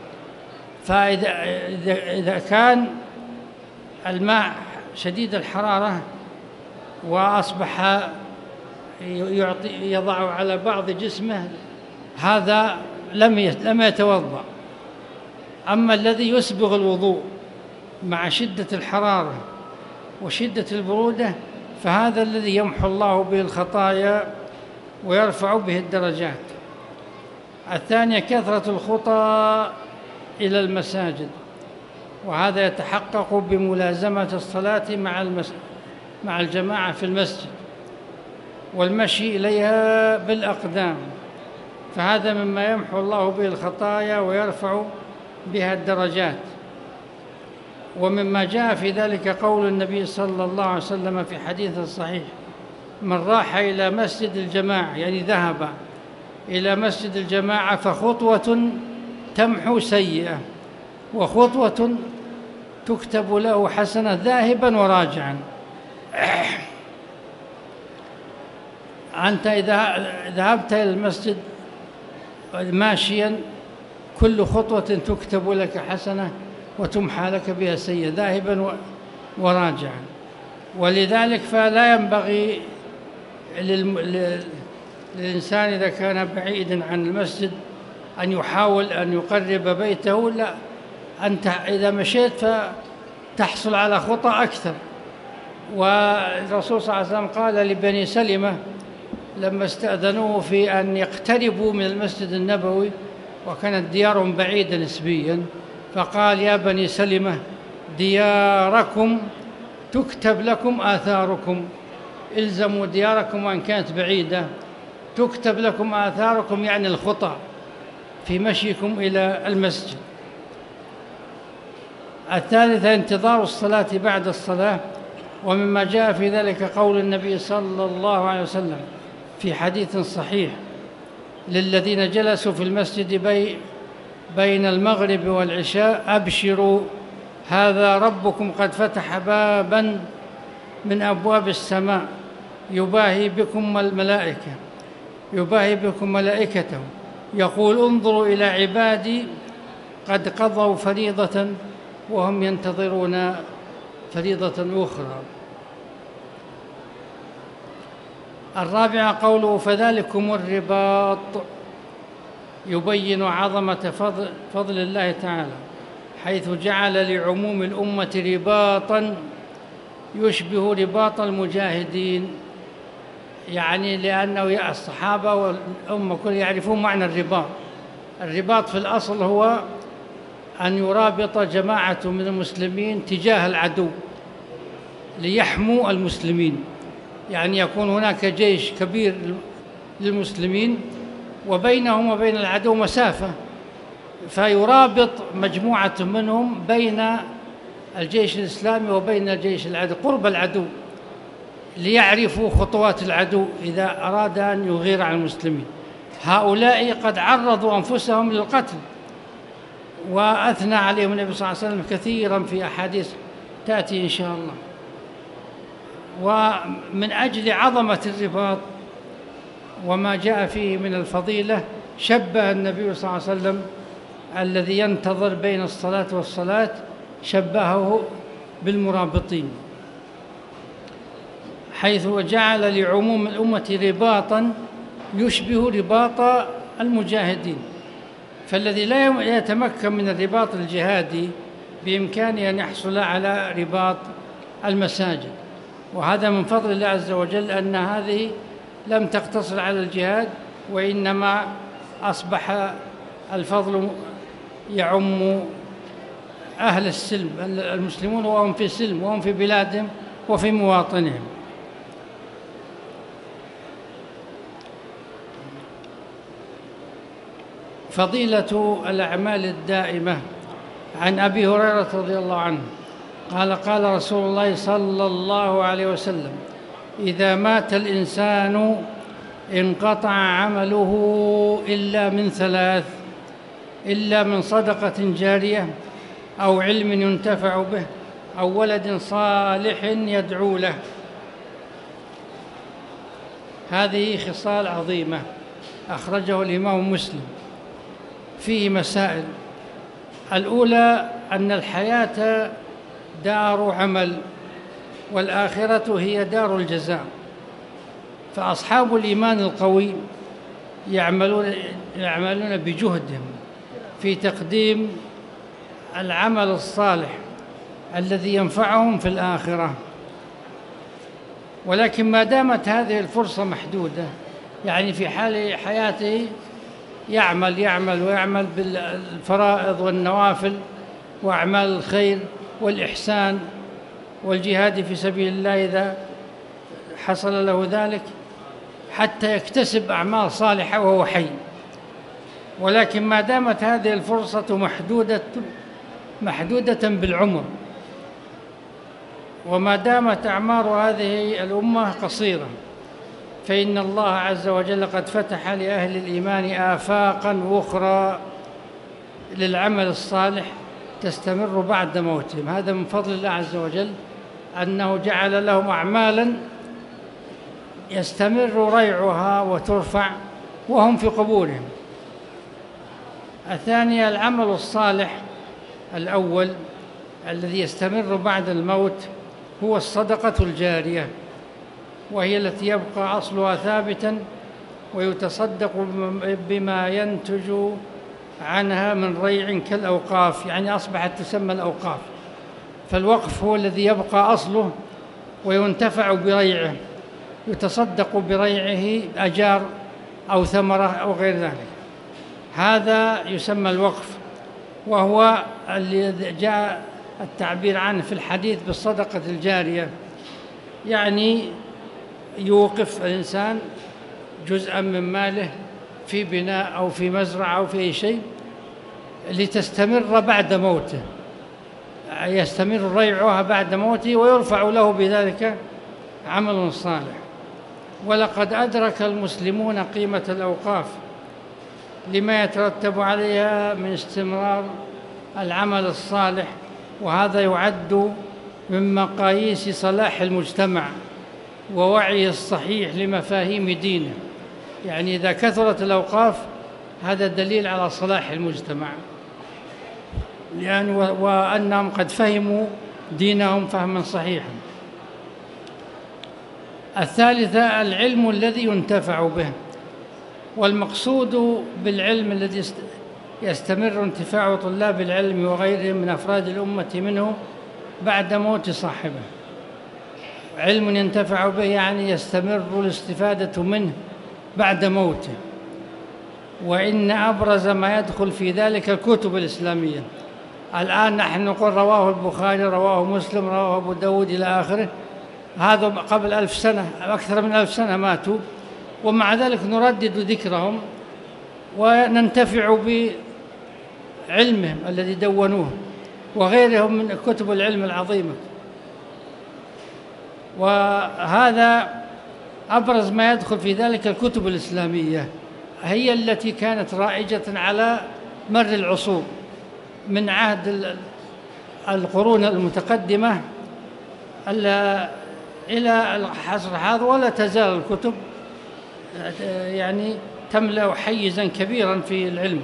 فإذا كان الماء شديد الحرارة وأصبح يضع على بعض جسمه، هذا لم يتوضأ. أما الذي يسبغ الوضوء مع شدة الحرارة وشدة البرودة فهذا الذي يمحو الله به الخطايا ويرفع به الدرجات. الثانية: كثرة الخطى إلى المساجد، وهذا يتحقق بملازمة الصلاة مع الجماعة في المسجد والمشي إليها بالأقدام، فهذا مما يمحو الله به الخطايا ويرفع بها الدرجات. ومما جاء في ذلك قول النبي صلى الله عليه وسلم في حديث صحيح: من راح إلى مسجد الجماعة، يعني ذهب إلى مسجد الجماعة، فخطوة تمحو سيئة وخطوة تكتب له حسنة ذاهبا وراجعا. أنت إذا ذهبت إلى المسجد ماشيا كل خطوة تكتب لك حسنة وتمحى لك بها سيئة ذاهبا وراجعا. ولذلك فلا ينبغي للإنسان إذا كان بعيدا عن المسجد أن يحاول أن يقرب بيته، لا، أنت إذا مشيت فتحصل على خطى أكثر. والرسول صلى الله عليه وسلم قال لبني سلمة لما استأذنوه في أن يقتربوا من المسجد النبوي وكانت ديارهم بعيدة نسبيا، فقال: يا بني سلمة، دياركم تكتب لكم آثاركم، إلزموا دياركم وإن كانت بعيدة تكتب لكم آثاركم، يعني الخطى في مشيكم إلى المسجد. الثالثة انتظار الصلاة بعد الصلاة، ومما جاء في ذلك قول النبي صلى الله عليه وسلم في حديث صحيح للذين جلسوا في المسجد بين المغرب والعشاء: أبشروا، هذا ربكم قد فتح بابا من أبواب السماء يباهي بكم ملائكته يقول: انظروا إلى عبادي قد قضوا فريضة وهم ينتظرون فريضة أخرى. الرابعة قوله: فذلكم الرباط، يبين عظمة فضل الله تعالى، حيث جعل لعموم الأمة رباطا يشبه رباط المجاهدين، يعني لأنه الصحابة والأمة كل يعرفون معنى الرباط. الرباط في الأصل هو أن يرابط جماعة من المسلمين تجاه العدو ليحموا المسلمين، يعني يكون هناك جيش كبير للمسلمين وبينهم وبين العدو مسافة، فيرابط مجموعة منهم بين الجيش الإسلامي وبين الجيش العدو قرب العدو، ليعرفوا خطوات العدو إذا أراد أن يغير على المسلمين. هؤلاء قد عرضوا أنفسهم للقتل، وأثنى عليهم النبي صلى الله عليه وسلم كثيرا في أحاديث تأتي إن شاء الله. ومن أجل عظمة الرباط وما جاء فيه من الفضيلة شبه النبي صلى الله عليه وسلم الذي ينتظر بين الصلاة والصلاة، شبهه بالمرابطين، حيث جعل لعموم الأمة رباطا يشبه رباط المجاهدين. فالذي لا يتمكن من الرباط الجهادي بإمكانه أن يحصل على رباط المساجد، وهذا من فضل الله عز وجل أن هذه لم تقتصر على الجهاد، وإنما أصبح الفضل يعم أهل السلم، المسلمون وهم في سلم وهم في بلادهم وفي مواطنهم. فضيلة الأعمال الدائمة. عن أبي هريرة رضي الله عنه قال: قال رسول الله صلى الله عليه وسلم: إذا مات الإنسان انقطع عمله إلا من ثلاث: إلا من صدقة جارية أو علم ينتفع به أو ولد صالح يدعو له. هذه خصال عظيمة أخرجه الإمام مسلم، فيه مسائل. الأولى أن الحياة دار عمل والآخرة هي دار الجزاء، فأصحاب الإيمان القوي يعملون بجهدهم في تقديم العمل الصالح الذي ينفعهم في الآخرة. ولكن ما دامت هذه الفرصة محدودة، يعني في حال حياته يعمل بالفرائض والنوافل وأعمال الخير والإحسان والجهاد في سبيل الله إذا حصل له ذلك، حتى يكتسب أعمال صالحة وهو حي. ولكن ما دامت هذه الفرصة محدودة بالعمر، وما دامت أعمار هذه الأمة قصيرة، فإن الله عز وجل قد فتح لأهل الإيمان آفاقا أخرى للعمل الصالح تستمر بعد موتهم. هذا من فضل الله عز وجل أنه جعل لهم أعمالا يستمر ريعها وترفع وهم في قبورهم. الثانية العمل الصالح الأول الذي يستمر بعد الموت هو الصدقة الجارية، وهي التي يبقى أصلها ثابتا ويتصدق بما ينتج عنها من ريع كالأوقاف، يعني أصبحت تسمى الأوقاف. فالوقف هو الذي يبقى أصله وينتفع بريعه، يتصدق بريعه أجار أو ثمرة أو غير ذلك، هذا يسمى الوقف، وهو الذي جاء التعبير عنه في الحديث بالصدقة الجارية، يعني يوقف الإنسان جزءا من ماله في بناء أو في مزرعة أو في أي شيء لتستمر بعد موته، يستمر ريعها بعد موته ويرفع له بذلك عمل صالح. ولقد أدرك المسلمون قيمة الأوقاف لما يترتب عليها من استمرار العمل الصالح، وهذا يعد من مقاييس صلاح المجتمع ووعيه الصحيح لمفاهيم دينه. يعني إذا كثرت الأوقاف هذا دليل على صلاح المجتمع، وأنهم قد فهموا دينهم فهما صحيحا. الثالثة العلم الذي ينتفع به، والمقصود بالعلم الذي يستمر انتفاع طلاب العلم وغيرهم من أفراد الأمة منه بعد موت صاحبه. علم ينتفع به يعني يستمر الاستفادة منه بعد موته. وإن أبرز ما يدخل في ذلك الكتب الإسلامية. الآن نحن نقول رواه البخاري، رواه مسلم، رواه أبو داود إلى آخره، هذا قبل 1000 سنة، أكثر من 1000 سنة ماتوا، ومع ذلك نردد ذكرهم وننتفع بعلمهم الذي دونوه وغيرهم من كتب العلم العظيمة. وهذا أبرز ما يدخل في ذلك الكتب الإسلامية، هي التي كانت رائجة على مر العصور من عهد القرون المتقدمة إلى العصر هذا، ولا تزال الكتب يعني تملأ حيزا كبيرا في العلم.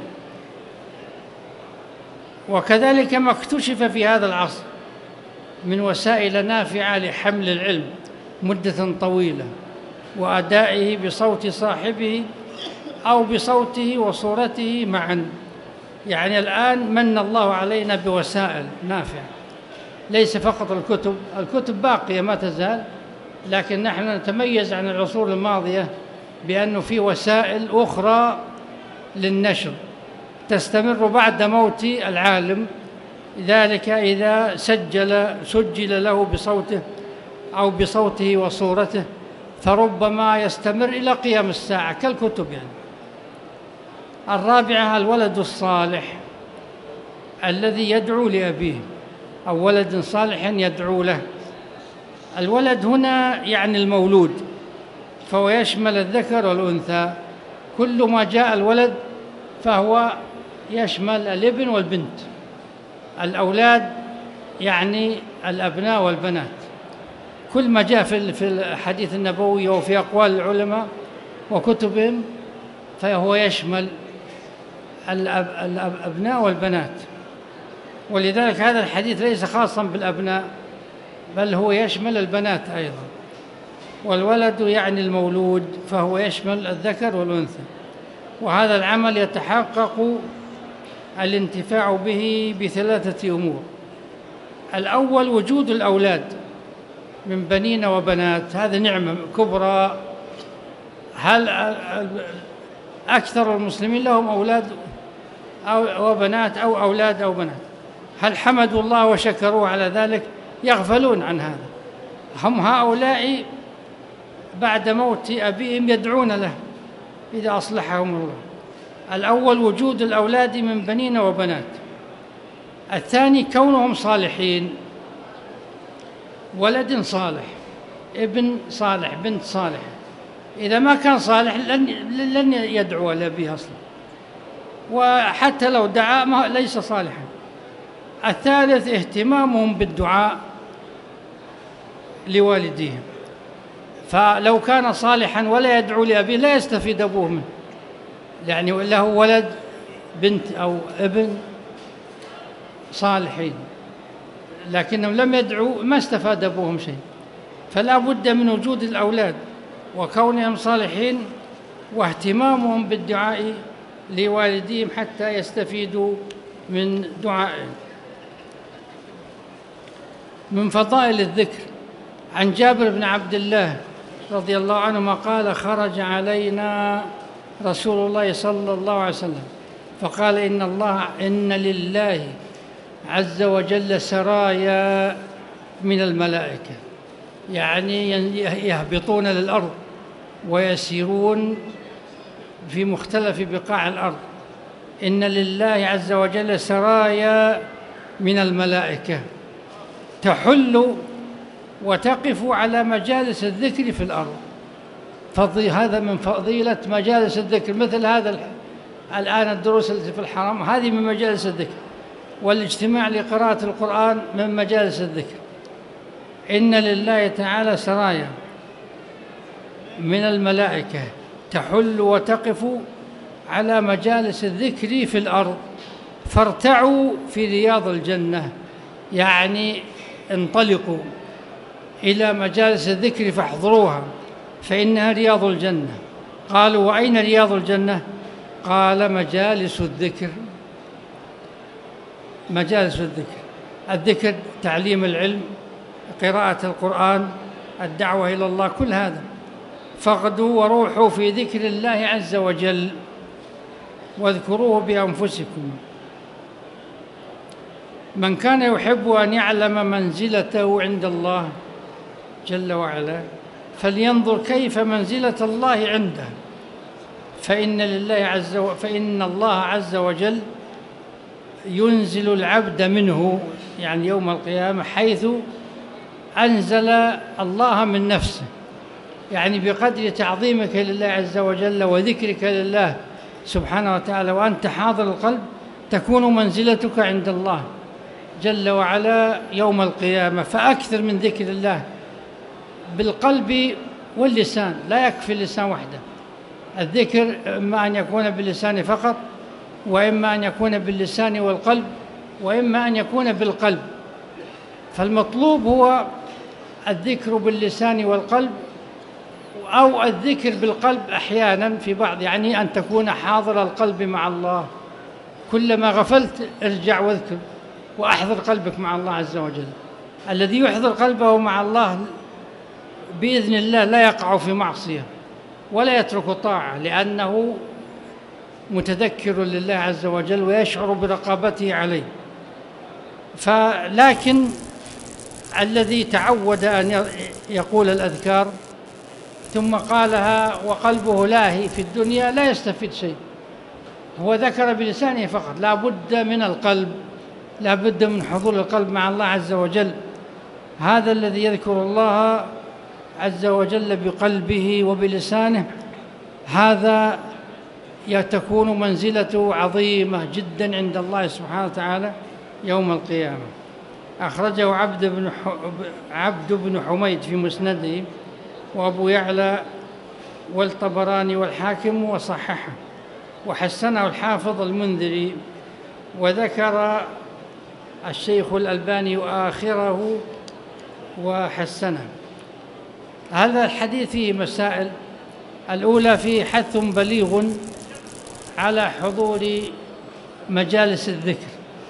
وكذلك ما اكتشف في هذا العصر من وسائل نافعة لحمل العلم مدة طويلة وأدائه بصوت صاحبه أو بصوته وصورته معا. يعني الآن من الله علينا بوسائل نافعة، ليس فقط الكتب باقية ما تزال، لكن نحن نتميز عن العصور الماضية بأنه في وسائل أخرى للنشر تستمر بعد موت العالم، ذلك إذا سجل له بصوته أو بصوته وصورته، فربما يستمر إلى قيام الساعة كالكتب يعني. الرابعة الولد الصالح الذي يدعو لأبيه، أو ولد صالح يدعو له. الولد هنا يعني المولود، فهو يشمل الذكر والأنثى، كل ما جاء الولد فهو يشمل الابن والبنت. الأولاد يعني الأبناء والبنات، كل ما جاء في الحديث النبوي وفي أقوال العلماء وكتبهم فهو يشمل الأبناء والبنات. ولذلك هذا الحديث ليس خاصا بالأبناء، بل هو يشمل البنات أيضا. والولد يعني المولود، فهو يشمل الذكر والأنثى. وهذا العمل يتحقق الانتفاع به بثلاثة أمور. الأول وجود الأولاد من بنين وبنات، هذا نعمة كبرى. هل أكثر المسلمين لهم أولاد أو وبنات أو أولاد أو بنات؟ هل حمدوا الله وشكروا على ذلك؟ يغفلون عن هذا. هم هؤلاء بعد موت أبيهم يدعون له إذا أصلحهم الله. الأول وجود الأولاد من بنين وبنات. الثاني كونهم صالحين، ولد صالح، ابن صالح، بنت صالح. إذا ما كان صالح لن يدعو لأبيه أصلا، وحتى لو دعا ليس صالحا. الثالث اهتمامهم بالدعاء لوالديهم، فلو كان صالحا ولا يدعو لأبيه لا يستفيد أبوه منه، يعني له ولد بنت أو ابن صالحين لكنهم لم يدعوا ما استفاد أبوهم شيء. فلا بد من وجود الأولاد وكونهم صالحين واهتمامهم بالدعاء لوالديهم حتى يستفيدوا من دعائهم. من فضائل الذكر عن جابر بن عبد الله رضي الله عنهما قال: خرج علينا رسول الله صلى الله عليه وسلم فقال: إن لله عز وجل سرايا من الملائكة، يعني يهبطون للأرض ويسيرون في مختلف بقاع الأرض. إن لله عز وجل سرايا من الملائكة تحل وتقف على مجالس الذكر في الأرض. هذا من فضيلة مجالس الذكر، مثل هذا الآن الدروس التي في الحرم هذه من مجالس الذكر، والاجتماع لقراءة القرآن من مجالس الذكر. إن لله تعالى سرايا من الملائكة تحل وتقف على مجالس الذكر في الأرض، فارتعوا في رياض الجنة، يعني انطلقوا إلى مجالس الذكر فاحضروها فإنها رياض الجنة. قالوا: وأين رياض الجنة؟ قال: مجالس الذكر. مجالس الذكر، الذكر تعليم العلم، قراءة القرآن، الدعوة إلى الله، كل هذا. فاغدوا وروحوا في ذكر الله عز وجل واذكروه بأنفسكم. من كان يحب أن يعلم منزلته عند الله جل وعلا فلينظر كيف منزلة الله عنده، فإن الله عز وجل ينزل العبد منه، يعني يوم القيامة، حيث أنزل الله من نفسه، يعني بقدر تعظيمك لله عز وجل وذكرك لله سبحانه وتعالى وأنت حاضر القلب تكون منزلتك عند الله جل وعلا يوم القيامة. فأكثر من ذكر الله بالقلب واللسان، لا يكفي اللسان وحده. الذكر إما أن يكون باللسان فقط، وإما أن يكون باللسان والقلب، وإما أن يكون بالقلب. فالمطلوب هو الذكر باللسان والقلب، أو الذكر بالقلب أحيانا في بعض، يعني أن تكون حاضر القلب مع الله. كلما غفلت ارجع واذكر وأحضر قلبك مع الله عز وجل. الذي يحضر قلبه مع الله بإذن الله لا يقع في معصية ولا يترك طاعة، لأنه متذكر لله عز وجل ويشعر برقابته عليه. لكن الذي تعود أن يقول الأذكار ثم قالها وقلبه لاهي في الدنيا لا يستفيد شيء. هو ذكر بلسانه فقط، لا بد من القلب، لا بد من حضور القلب مع الله عز وجل. هذا الذي يذكر الله عز وجل بقلبه وبلسانه، هذا تكون منزلته عظيمة جدا عند الله سبحانه وتعالى يوم القيامة. أخرجه عبد بن حميد في مسنده، وأبو يعلى والطبراني والحاكم وصححه، وحسنه الحافظ المنذري، وذكر الشيخ الألباني آخره وحسنه. هذا الحديث فيه مسائل. الأولى فيه حث بليغ على حضور مجالس الذكر،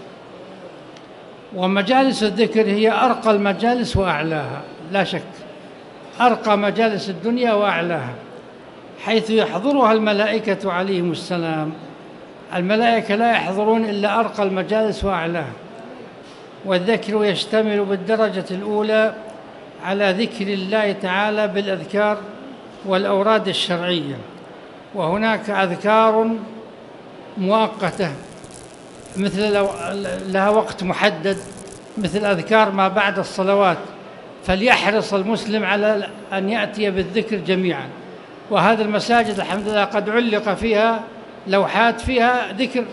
ومجالس الذكر هي أرقى المجالس وأعلاها، لا شك، أرقى مجالس الدنيا وأعلاها، حيث يحضرها الملائكة عليهم السلام. الملائكة لا يحضرون إلا أرقى المجالس وأعلاها. والذكر يشتمل بالدرجة الأولى على ذكر الله تعالى بالأذكار والأوراد الشرعية، وهناك أذكار مؤقتة مثل لها وقت محدد، مثل أذكار ما بعد الصلوات، فليحرص المسلم على أن يأتي بالذكر جميعا. وهذه المساجد الحمد لله قد علق فيها لوحات فيها ذكر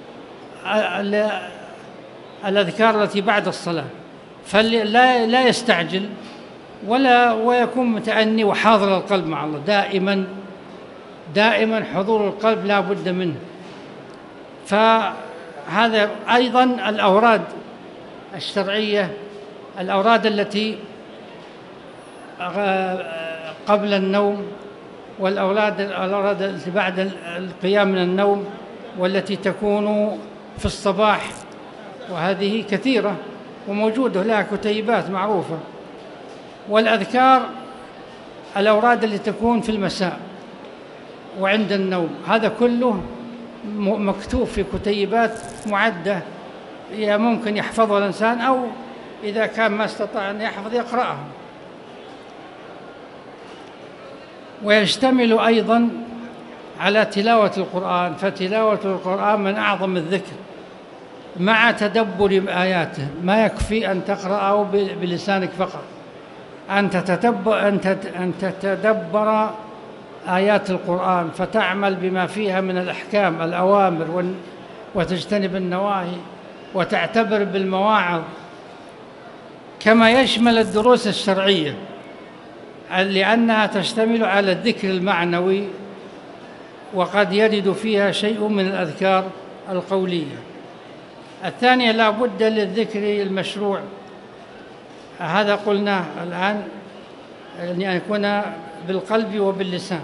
الأذكار التي بعد الصلاة، فلا يستعجل ويكون متأني وحاضر القلب مع الله دائما حضور القلب لا بد منه. فهذا أيضا الأوراد الشرعية، الأوراد التي قبل النوم، والأوراد التي بعد القيام من النوم، والتي تكون في الصباح، وهذه كثيرة وموجودة لها كتيبات معروفة. والأذكار الأوراد التي تكون في المساء وعند النوم، هذا كله مكتوب في كتيبات معدة، ممكن يحفظها الإنسان، أو إذا كان ما استطاع أن يحفظ يقرأها. ويشتمل أيضا على تلاوة القرآن، فتلاوة القرآن من أعظم الذكر مع تدبر آياته. ما يكفي أن تقرأه بلسانك فقط، أن تتدبر آيات القرآن، فتعمل بما فيها من الأحكام، الأوامر، وتجتنب النواهي، وتعتبر بالمواعظ، كما يشمل الدروس الشرعية، لأنها تشتمل على الذكر المعنوي، وقد يرد فيها شيء من الأذكار القولية. الثانية، لا بد للذكر المشروع، هذا قلناه الآن، أن يكون بالقلب وباللسان.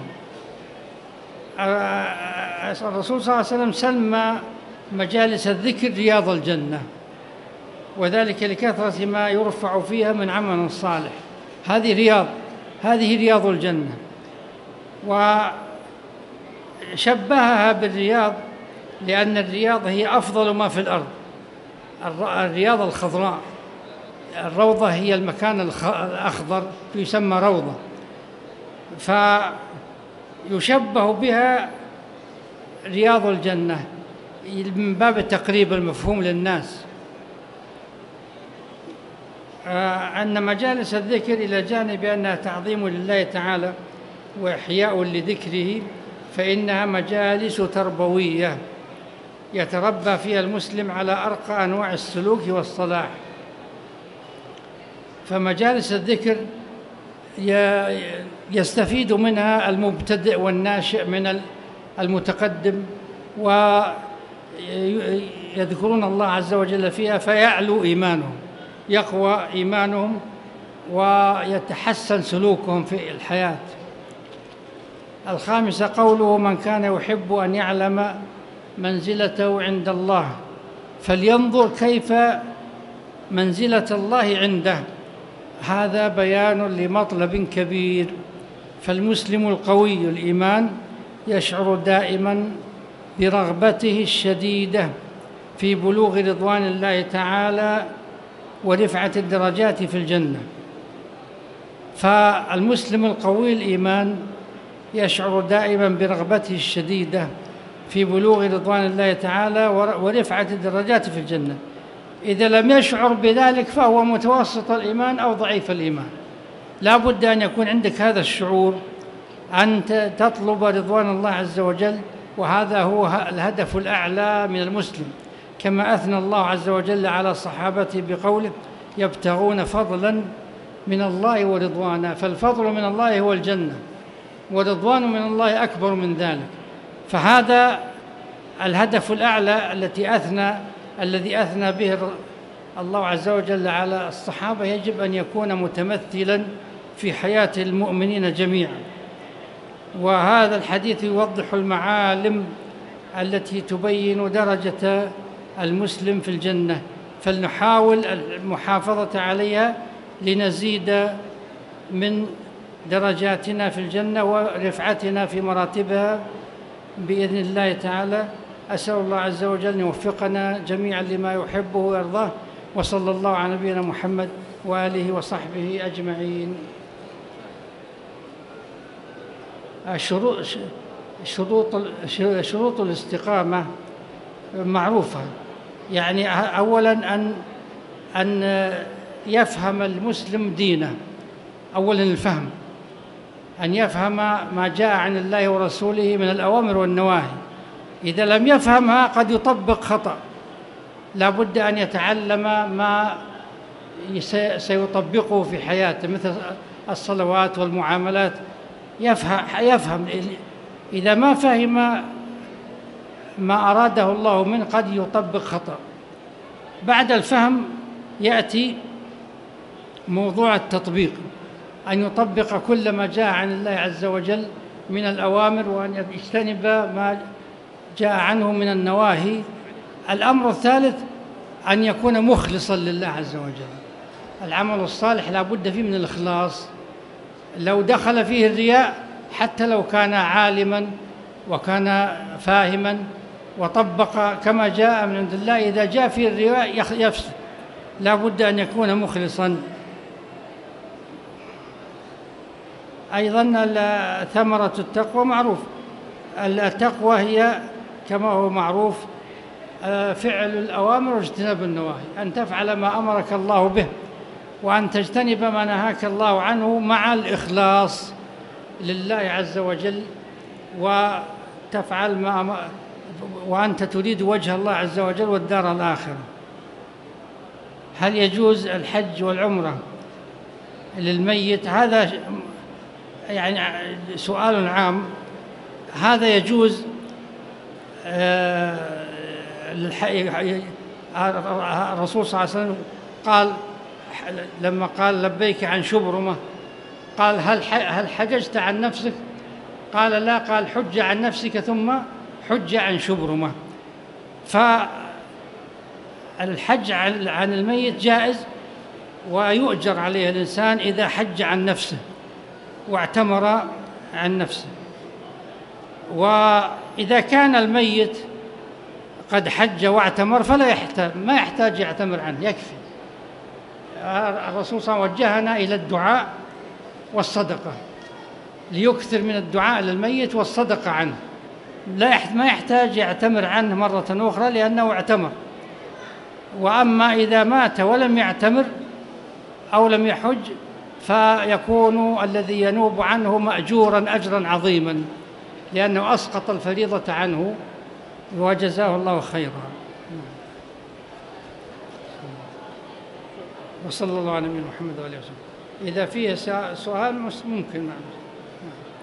الرسول صلى الله عليه وسلم سمى مجالس الذكر رياض الجنة، وذلك لكثرة ما يرفع فيها من عمل صالح. هذه رياض الجنة، وشبهها بالرياض لأن الرياض هي أفضل ما في الأرض. الرياض الخضراء، الروضة هي المكان الأخضر، يسمى روضة، فيشبه بها رياض الجنة من باب تقريب المفهوم للناس. أن مجالس الذكر إلى جانب أنها تعظيم لله تعالى وإحياء لذكره، فإنها مجالس تربوية يتربى فيها المسلم على أرقى أنواع السلوك والصلاح. فمجالس الذكر يستفيد منها المبتدئ والناشئ من المتقدم، ويذكرون الله عز وجل فيها فيعلو إيمانهم، يقوى إيمانهم، ويتحسن سلوكهم في الحياة. الخامسة، قوله: من كان يحب أن يعلم منزلته عند الله فلينظر كيف منزلة الله عنده. هذا بيان لمطلب كبير. فالمسلم القوي الإيمان يشعر دائما برغبته الشديدة في بلوغ رضوان الله تعالى ورفعة الدرجات في الجنة. فالمسلم القوي الإيمان يشعر دائما برغبته الشديدة في بلوغ رضوان الله تعالى ورفعة الدرجات في الجنة. إذا لم يشعر بذلك فهو متوسط الإيمان أو ضعيف الإيمان. لا بد أن يكون عندك هذا الشعور، أن تطلب رضوان الله عز وجل، وهذا هو الهدف الأعلى من المسلم، كما أثنى الله عز وجل على صحابته بقوله: يبتغون فضلا من الله ورضوانا. فالفضل من الله هو الجنة، ورضوان من الله أكبر من ذلك. فهذا الهدف الأعلى الذي أثنى به الله عز وجل على الصحابة، يجب أن يكون متمثلا في حياة المؤمنين جميعا. وهذا الحديث يوضح المعالم التي تبين درجة المسلم في الجنة، فلنحاول المحافظة عليها لنزيد من درجاتنا في الجنة ورفعتنا في مراتبها بإذن الله تعالى. أسأل الله عز وجل أن يوفقنا جميعا لما يحبه ويرضاه، وصلى الله على نبينا محمد وآله وصحبه أجمعين. شروط الاستقامة معروفة، يعني أولا أن يفهم المسلم دينه، أولا الفهم، أن يفهم ما جاء عن الله ورسوله من الأوامر والنواهي. إذا لم يفهمها قد يطبق خطأ، لا بد أن يتعلم ما سيطبقه في حياته، مثل الصلوات والمعاملات، يفهم. إذا ما فهم ما أراده الله منه قد يطبق خطأ. بعد الفهم يأتي موضوع التطبيق. أن يطبق كل ما جاء عن الله عز وجل من الأوامر، وأن يجتنب ما جاء عنه من النواهي. الأمر الثالث أن يكون مخلصا لله عز وجل. العمل الصالح لا بد فيه من الإخلاص. لو دخل فيه الرياء حتى لو كان عالما وكان فاهما وطبق كما جاء من عند الله، إذا جاء فيه الرياء يفسد. لا بد أن يكون مخلصا. أيضا ثمرة التقوى معروف. التقوى هي كما هو معروف فعل الأوامر واجتناب النواهي، أن تفعل ما أمرك الله به وأن تجتنب ما نهاك الله عنه مع الإخلاص لله عز وجل، وتفعل وأنت تريد وجه الله عز وجل والدار الآخرة. هل يجوز الحج والعمرة للميت؟ هذا يعني سؤال عام. هذا يجوز. الرسول صلى الله عليه وسلم قال لما قال لبيك عن شبرمة، قال هل حججت عن نفسك؟ قال لا. قال حج عن نفسك ثم حج عن شبرمة. فالحج عن الميت جائز، ويؤجر عليه الإنسان إذا حج عن نفسه واعتمر عن نفسه. وإذا كان الميت قد حج واعتمر ما يحتاج يعتمر عنه، يكفي. الرسول صلى الله عليه وسلم وجهنا إلى الدعاء والصدقة، ليكثر من الدعاء للميت والصدقة عنه. ما يحتاج يعتمر عنه مرة أخرى لأنه اعتمر. وأما إذا مات ولم يعتمر أو لم يحج فيكون الذي ينوب عنه مأجورا أجرا عظيما، لأنه أسقط الفريضة عنه وجزاه الله خيرا. وصلى الله على نبينا محمد وآله وسلم. إذا فيه سؤال ممكن معنا.